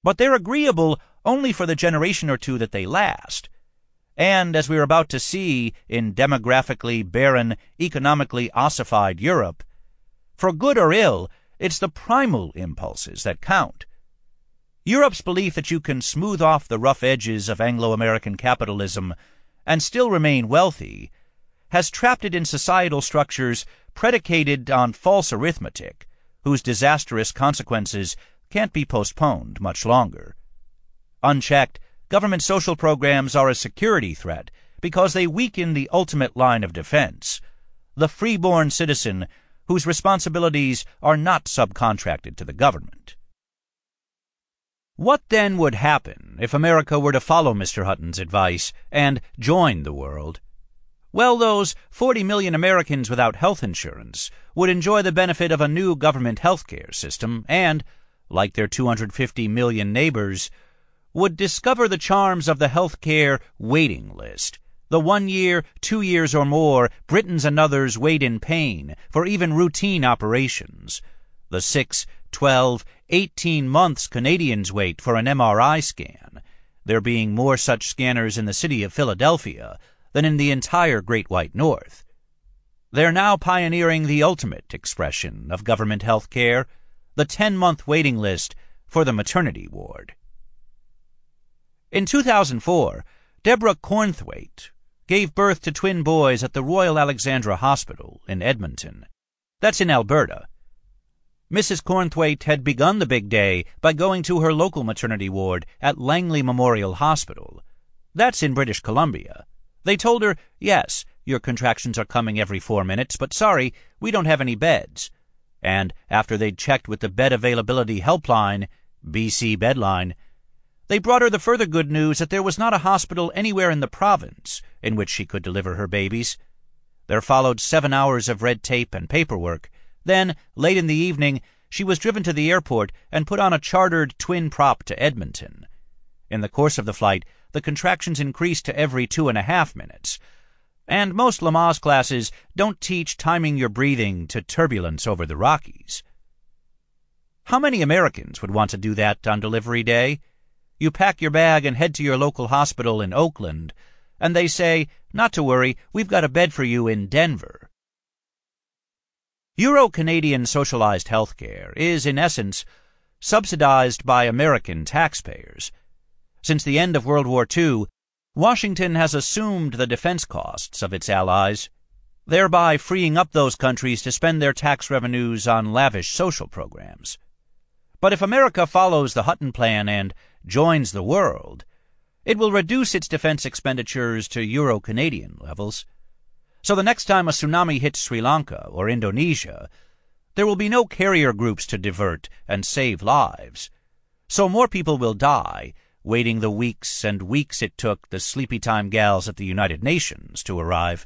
S1: But they're agreeable only for the generation or two that they last. And, as we're about to see in demographically barren, economically ossified Europe, for good or ill, it's the primal impulses that count. Europe's belief that you can smooth off the rough edges of Anglo-American capitalism and still remain wealthy has trapped it in societal structures predicated on false arithmetic, whose disastrous consequences can't be postponed much longer. Unchecked, government social programs are a security threat because they weaken the ultimate line of defense, the freeborn citizen whose responsibilities are not subcontracted to the government. What then would happen if America were to follow Mister Hutton's advice and join the world? Well, those forty million Americans without health insurance would enjoy the benefit of a new government health care system and, like their two hundred fifty million neighbors, would discover the charms of the health care waiting list, the one year, two years or more Britons and others wait in pain for even routine operations, the six, twelve, eighteen months Canadians wait for an M R I scan, there being more such scanners in the city of Philadelphia than in the entire Great White North. They're now pioneering the ultimate expression of government health care, the ten-month waiting list for the maternity ward. In two thousand four, Deborah Cornthwaite gave birth to twin boys at the Royal Alexandra Hospital in Edmonton. That's in Alberta. Missus Cornthwaite had begun the big day by going to her local maternity ward at Langley Memorial Hospital. That's in British Columbia. They told her, yes, your contractions are coming every four minutes, but sorry, we don't have any beds. And after they'd checked with the bed availability helpline, B C Bedline, they brought her the further good news that there was not a hospital anywhere in the province in which she could deliver her babies. There followed seven hours of red tape and paperwork. Then, late in the evening, she was driven to the airport and put on a chartered twin prop to Edmonton. In the course of the flight, the contractions increased to every two and a half minutes. And most Lamaze classes don't teach timing your breathing to turbulence over the Rockies. How many Americans would want to do that on delivery day? You pack your bag and head to your local hospital in Oakland, and they say, not to worry, we've got a bed for you in Denver. Euro-Canadian socialized health care is, in essence, subsidized by American taxpayers. Since the end of World War Two, Washington has assumed the defense costs of its allies, thereby freeing up those countries to spend their tax revenues on lavish social programs. But if America follows the Hutton Plan and joins the world, it will reduce its defense expenditures to Euro-Canadian levels. So the next time a tsunami hits Sri Lanka or Indonesia, there will be no carrier groups to divert and save lives. So more people will die, waiting the weeks and weeks it took the sleepy time gals at the United Nations to arrive.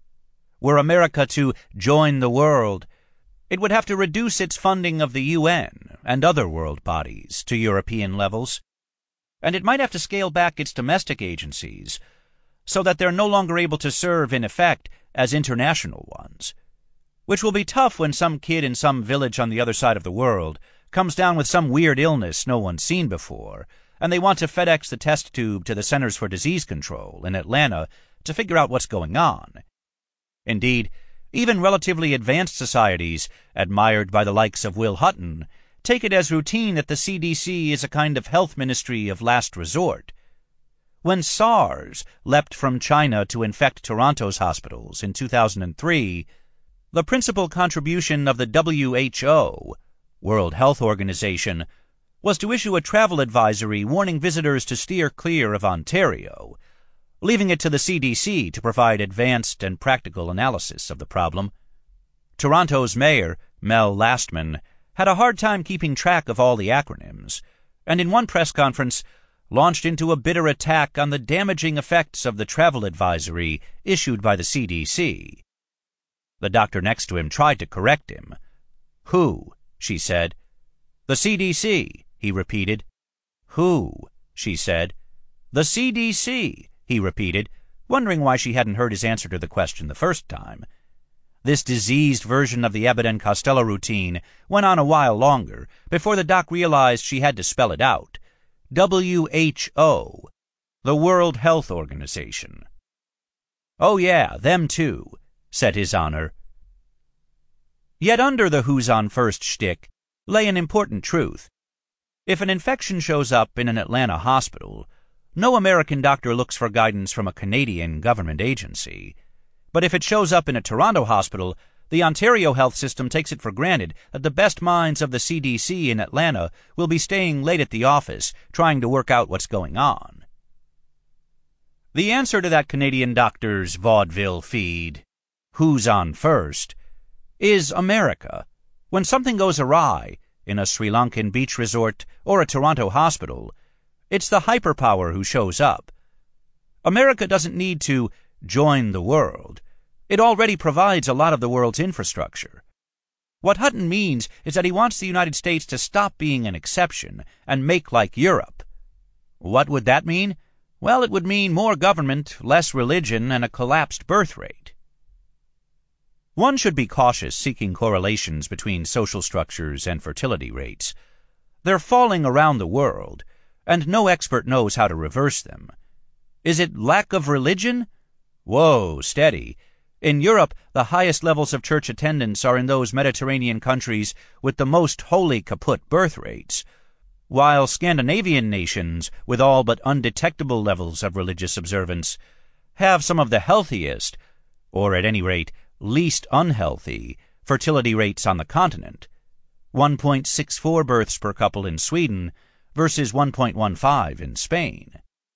S1: Were America to join the world, it would have to reduce its funding of the U N and other world bodies to European levels, and it might have to scale back its domestic agencies so that they're no longer able to serve, in effect, as international ones, which will be tough when some kid in some village on the other side of the world comes down with some weird illness no one's seen before, and they want to FedEx the test tube to the Centers for Disease Control in Atlanta to figure out what's going on. Indeed, even relatively advanced societies, admired by the likes of Will Hutton, take it as routine that the C D C is a kind of health ministry of last resort. When SARS leapt from China to infect Toronto's hospitals in two thousand three, the principal contribution of the W H O, World Health Organization, was to issue a travel advisory warning visitors to steer clear of Ontario, leaving it to the C D C to provide advanced and practical analysis of the problem. Toronto's mayor, Mel Lastman, had a hard time keeping track of all the acronyms, and in one press conference launched into a bitter attack on the damaging effects of the travel advisory issued by the C D C. The doctor next to him tried to correct him. "Who?" she said. "The C D C," he repeated. "Who?" she said. "The C D C," he repeated, wondering why she hadn't heard his answer to the question the first time. This diseased version of the Abbott and Costello routine went on a while longer before the doc realized she had to spell it out, W H O, the World Health Organization. "Oh yeah, them too," said His Honor. Yet under the Who's on First shtick lay an important truth. If an infection shows up in an Atlanta hospital, no American doctor looks for guidance from a Canadian government agency. But if it shows up in a Toronto hospital, the Ontario health system takes it for granted that the best minds of the C D C in Atlanta will be staying late at the office trying to work out what's going on. The answer to that Canadian doctor's vaudeville feed, "Who's on first?" is America. When something goes awry in a Sri Lankan beach resort or a Toronto hospital, it's the hyperpower who shows up. America doesn't need to join the world. It already provides a lot of the world's infrastructure. What Hutton means is that he wants the United States to stop being an exception and make like Europe. What would that mean? Well, it would mean more government, less religion, and a collapsed birth rate. One should be cautious seeking correlations between social structures and fertility rates. They're falling around the world, and no expert knows how to reverse them. Is it lack of religion? Whoa, steady. In Europe, the highest levels of church attendance are in those Mediterranean countries with the most holy kaput birth rates, while Scandinavian nations, with all but undetectable levels of religious observance, have some of the healthiest, or at any rate, least unhealthy, fertility rates on the continent. one point six four births per couple in Sweden versus one point one five in Spain.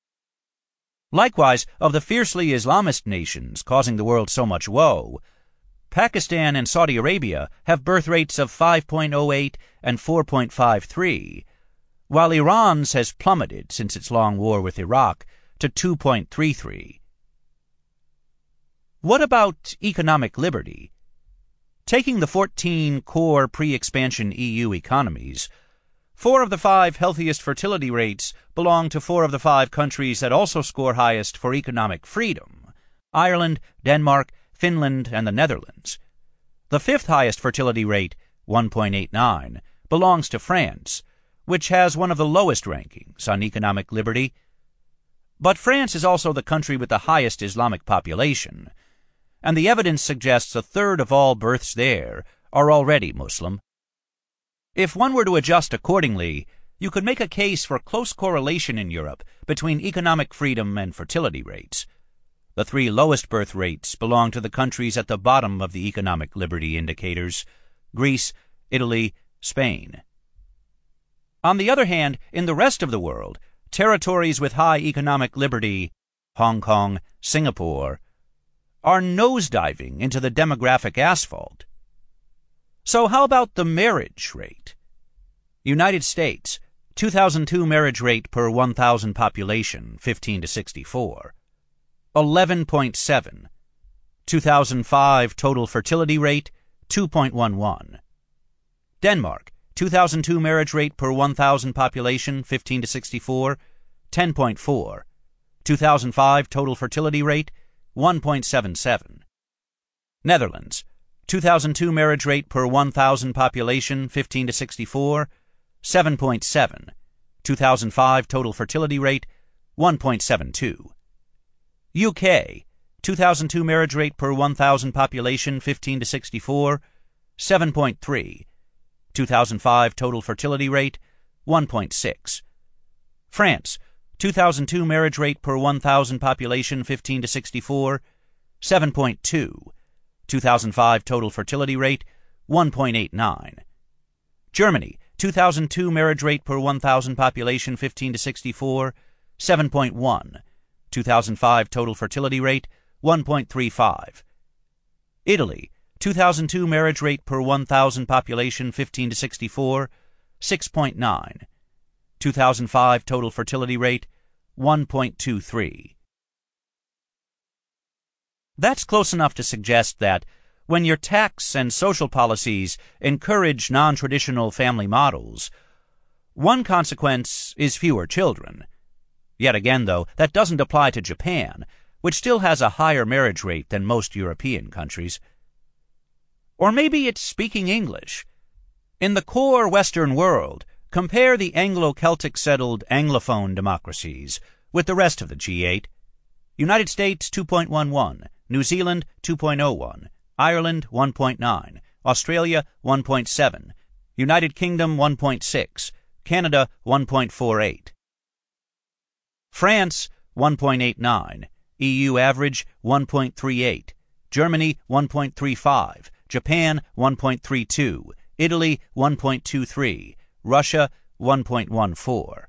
S1: Likewise, of the fiercely Islamist nations causing the world so much woe, Pakistan and Saudi Arabia have birth rates of five point oh eight and four point five three, while Iran's has plummeted since its long war with Iraq to two point three three. What about economic liberty? Taking the fourteen core pre-expansion E U economies, four of the five healthiest fertility rates belong to four of the five countries that also score highest for economic freedom: Ireland, Denmark, Finland, and the Netherlands. The fifth highest fertility rate, one point eight nine, belongs to France, which has one of the lowest rankings on economic liberty. But France is also the country with the highest Islamic population, and the evidence suggests a third of all births there are already Muslim. If one were to adjust accordingly, you could make a case for close correlation in Europe between economic freedom and fertility rates. The three lowest birth rates belong to the countries at the bottom of the economic liberty indicators: Greece, Italy, Spain. On the other hand, in the rest of the world, territories with high economic liberty, Hong Kong, Singapore, are nosediving into the demographic asphalt. So how about the marriage rate? United States, two thousand two marriage rate per one thousand population, fifteen to sixty-four, eleven point seven. two thousand five total fertility rate, two point one one. Denmark, two thousand two marriage rate per one thousand population, fifteen to sixty-four, ten point four. two thousand five total fertility rate, one point seven seven. Netherlands, two thousand two marriage rate per one thousand population, fifteen to sixty-four, seven point seven. two thousand five total fertility rate, one point seven two. U K, two thousand two marriage rate per one thousand population, fifteen to sixty-four, seven point three. two thousand five total fertility rate, one point six. France, two thousand two marriage rate per one thousand population, fifteen to sixty-four, seven point two. two thousand five total fertility rate, one point eight nine. Germany, two thousand two marriage rate per one thousand population, fifteen to sixty-four, seven point one. two thousand five total fertility rate, one point three five. Italy, two thousand two marriage rate per one thousand population, fifteen to sixty-four, six point nine. two thousand five total fertility rate, one point two three. That's close enough to suggest that when your tax and social policies encourage non-traditional family models, one consequence is fewer children. Yet again, though, that doesn't apply to Japan, which still has a higher marriage rate than most European countries. Or maybe it's speaking English. In the core Western world, Compare the Anglo-Celtic settled Anglophone democracies with the rest of the G eight. United States two point one one, New Zealand two point oh one, Ireland one point nine, Australia one point seven, United Kingdom one point six, Canada one point four eight. France one point eight nine, E U average one point three eight, Germany one point three five, Japan one point three two, Italy one point two three, Russia one point one four.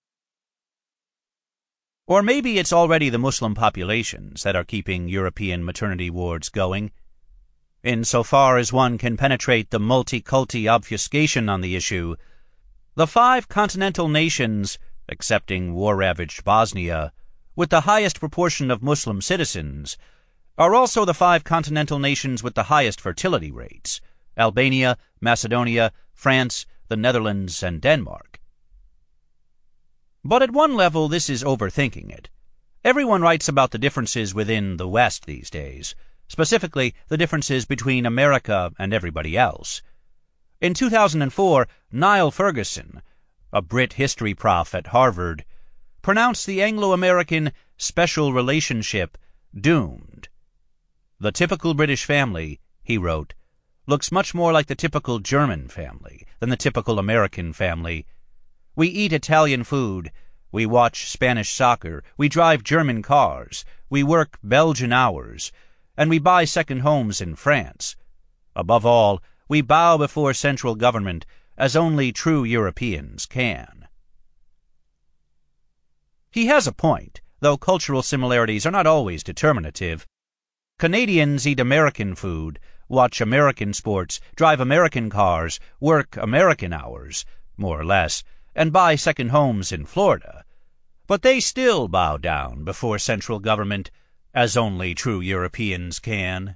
S1: Or maybe it's already the Muslim populations that are keeping European maternity wards going. Insofar as one can penetrate the multi-culti obfuscation on the issue, the five continental nations, excepting war-ravaged Bosnia, with the highest proportion of Muslim citizens, are also the five continental nations with the highest fertility rates: Albania, Macedonia, France, the Netherlands, and Denmark. But at one level, this is overthinking it. Everyone writes about the differences within the West these days, specifically the differences between America and everybody else. In two thousand four, Niall Ferguson, a Brit history prof at Harvard, pronounced the Anglo-American special relationship doomed. The typical British family, he wrote, looks much more like the typical German family than the typical American family. We eat Italian food, we watch Spanish soccer, we drive German cars, we work Belgian hours, and we buy second homes in France. Above all, we bow before central government as only true Europeans can. He has a point, though cultural similarities are not always determinative. Canadians eat American food, watch American sports, drive American cars, work American hours, more or less, and buy second homes in Florida. But they still bow down before central government, as only true Europeans can.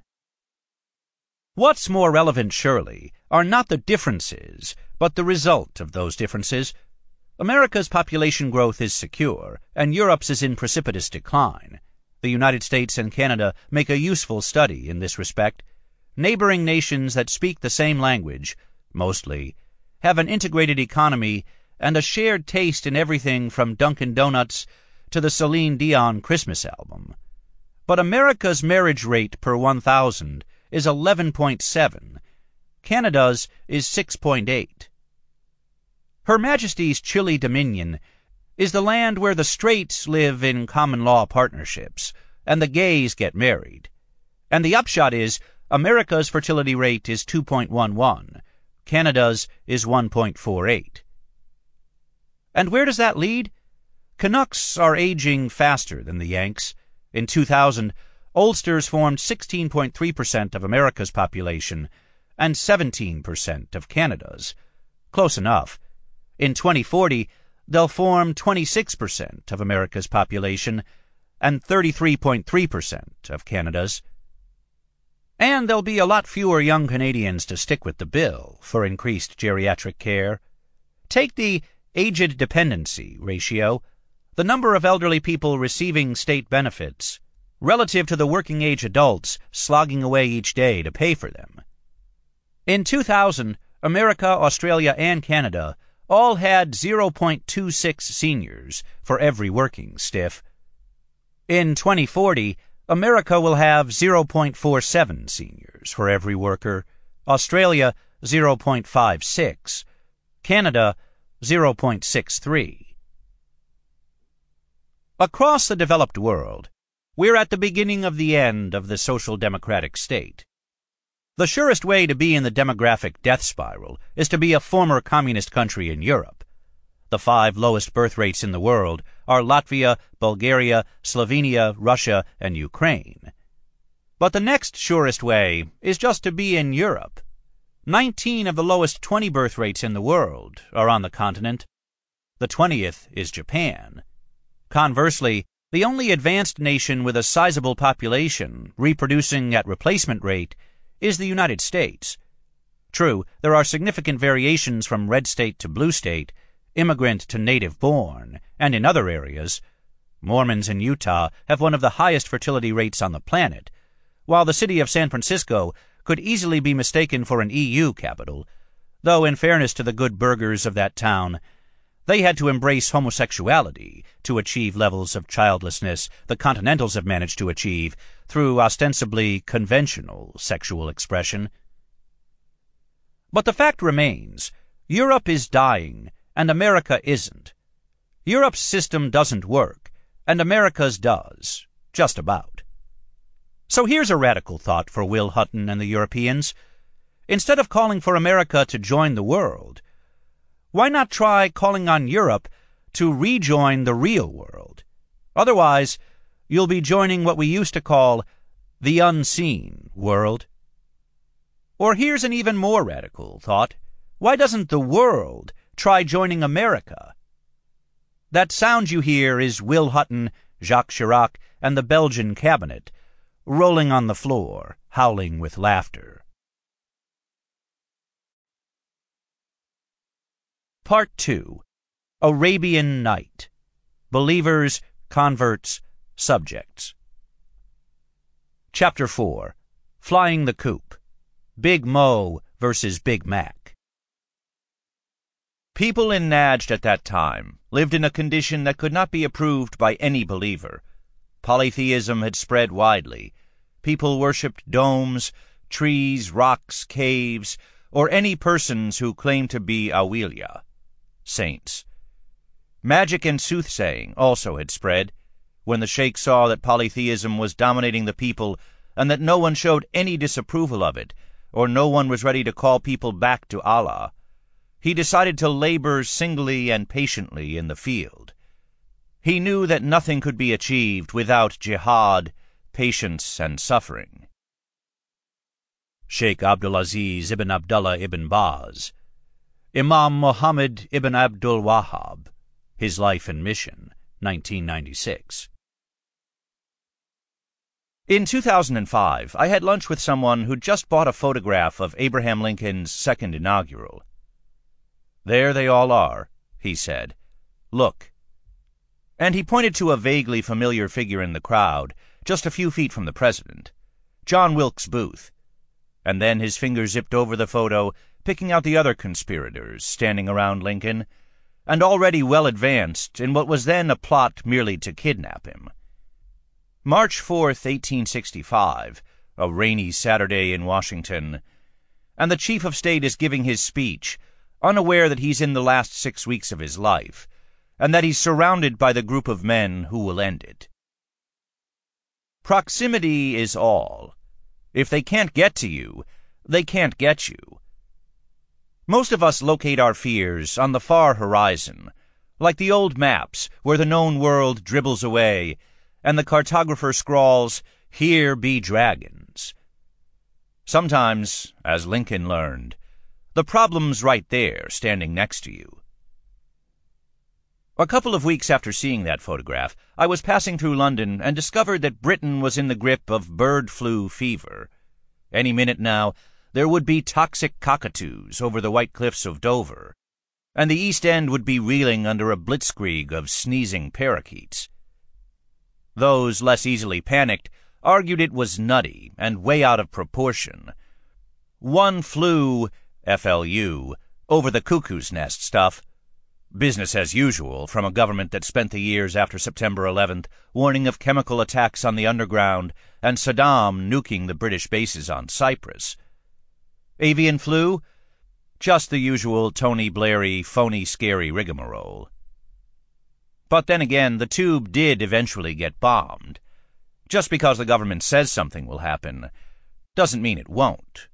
S1: What's more relevant, surely, are not the differences, but the result of those differences. America's population growth is secure, and Europe's is in precipitous decline. The United States and Canada make a useful study in this respect. Neighboring nations that speak the same language, mostly, have an integrated economy and a shared taste in everything from Dunkin' Donuts to the Celine Dion Christmas album. But America's marriage rate per one thousand is eleven point seven. Canada's is six point eight. Her Majesty's Chile Dominion is the land where the straights live in common-law partnerships, and the gays get married. And the upshot is, America's fertility rate is two point one one. Canada's is one point four eight. And where does that lead? Canucks are aging faster than the Yanks. In two thousand, Ulsters formed sixteen point three percent of America's population and seventeen percent of Canada's. Close enough. In twenty forty, they'll form twenty-six percent of America's population and thirty-three point three percent of Canada's. And there'll be a lot fewer young Canadians to stick with the bill for increased geriatric care. Take the aged dependency ratio, the number of elderly people receiving state benefits, relative to the working-age adults slogging away each day to pay for them. In two thousand, America, Australia, and Canada all had zero point two six seniors for every working stiff. In twenty forty, America will have zero point four seven seniors for every worker, Australia zero point five six, Canada zero point six three. Across the developed world, we're at the beginning of the end of the social democratic state. The surest way to be in the demographic death spiral is to be a former communist country in Europe. The five lowest birth rates in the world are Latvia, Bulgaria, Slovenia, Russia, and Ukraine. But the next surest way is just to be in Europe. Nineteen of the lowest twenty birth rates in the world are on the continent. The twentieth is Japan. Conversely, the only advanced nation with a sizable population reproducing at replacement rate is the United States. True, there are significant variations from red state to blue state, immigrant to native-born, and in other areas. Mormons in Utah have one of the highest fertility rates on the planet, while the city of San Francisco could easily be mistaken for an E U capital. though in fairness to the good burghers of that town, they had to embrace homosexuality to achieve levels of childlessness the Continentals have managed to achieve through ostensibly conventional sexual expression. But the fact remains, Europe is dying, and America isn't. Europe's system doesn't work, and America's does, just about. So here's a radical thought for Will Hutton and the Europeans. Instead of calling for America to join the world, why not try calling on Europe to rejoin the real world? Otherwise, you'll be joining what we used to call the unseen world. Or here's an even more radical thought. Why doesn't the world try joining America? That sound you hear is Will Hutton, Jacques Chirac, and the Belgian cabinet rolling on the floor, howling with laughter. Part two. Arabian Night. Believers, Converts, Subjects. Chapter four. Flying the Coop. Big Mo versus Big Mac. People in Najd at that time lived in a condition that could not be approved by any believer. Polytheism had spread widely. People worshipped domes, trees, rocks, caves, or any persons who claimed to be Awliya, saints. Magic and soothsaying also had spread. When the sheikh saw that polytheism was dominating the people and that no one showed any disapproval of it, or no one was ready to call people back to Allah, he decided to labor singly and patiently in the field. He knew that nothing could be achieved without jihad, patience, and suffering. Sheikh Abdulaziz ibn Abdullah ibn Baz, Imam Muhammad ibn Abdul Wahhab, His Life and Mission, nineteen ninety-six. In two thousand five, I had lunch with someone who'd just bought a photograph of Abraham Lincoln's second inaugural. "There they all are," he said. "Look." And he pointed to a vaguely familiar figure in the crowd, just a few feet from the president, John Wilkes Booth. And then his finger zipped over the photo, picking out the other conspirators standing around Lincoln, and already well advanced in what was then a plot merely to kidnap him. March fourth, eighteen sixty-five, a rainy Saturday in Washington, and the chief of state is giving his speech, unaware that he's in the last six weeks of his life, and that he's surrounded by the group of men who will end it. Proximity is all. If they can't get to you, they can't get you. Most of us locate our fears on the far horizon, like the old maps where the known world dribbles away, and the cartographer scrawls, "Here be dragons." Sometimes, as Lincoln learned, the problem's right there, standing next to you. A couple of weeks after seeing that photograph, I was passing through London and discovered that Britain was in the grip of bird flu fever. Any minute now, there would be toxic cockatoos over the white cliffs of Dover, and the East End would be reeling under a blitzkrieg of sneezing parakeets. Those less easily panicked argued it was nutty and way out of proportion. One flew, F L U, over the cuckoo's nest stuff. Business as usual from a government that spent the years after September eleventh warning of chemical attacks on the underground and Saddam nuking the British bases on Cyprus. Avian flu? Just the usual Tony Blairy, phony, scary rigmarole. But then again, the tube did eventually get bombed. Just because the government says something will happen doesn't mean it won't.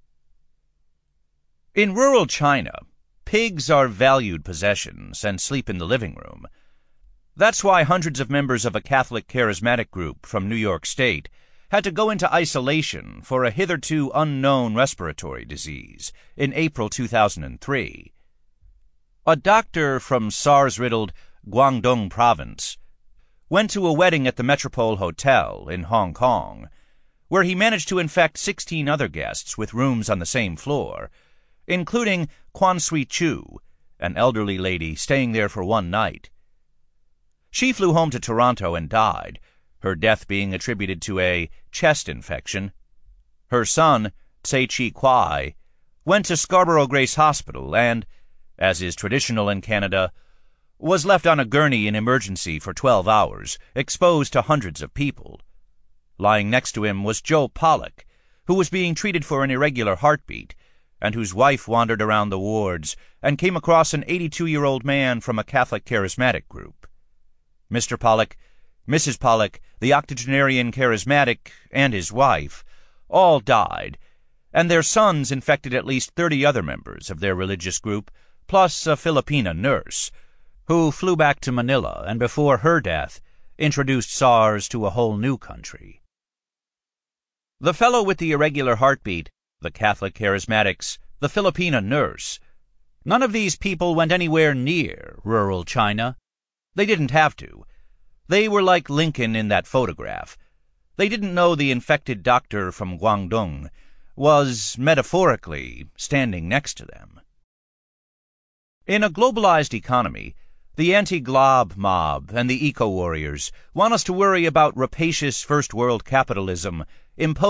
S1: In rural China, pigs are valued possessions and sleep in the living room. That's why hundreds of members of a Catholic charismatic group from New York State had to go into isolation for a hitherto unknown respiratory disease in April two thousand three. A doctor from SARS-riddled Guangdong province went to a wedding at the Metropole Hotel in Hong Kong, where he managed to infect sixteen other guests with rooms on the same floor, including Quan Sui Chu, an elderly lady staying there for one night. She flew home to Toronto and died, her death being attributed to a chest infection. Her son, Tsai Chi Kwai, went to Scarborough Grace Hospital and, as is traditional in Canada, was left on a gurney in emergency for twelve hours, exposed to hundreds of people. Lying next to him was Joe Pollock, who was being treated for an irregular heartbeat, and whose wife wandered around the wards and came across an eighty-two-year-old man from a Catholic charismatic group. Mister Pollock, Missus Pollock, the octogenarian charismatic, and his wife, all died, and their sons infected at least thirty other members of their religious group, plus a Filipina nurse, who flew back to Manila and before her death introduced SARS to a whole new country. The fellow with the irregular heartbeat, the Catholic charismatics, the Filipina nurse, none of these people went anywhere near rural China. They didn't have to. They were like Lincoln in that photograph. They didn't know the infected doctor from Guangdong was, metaphorically, standing next to them. In a globalized economy, the anti-glob mob and the eco-warriors want us to worry about rapacious first-world capitalism imposed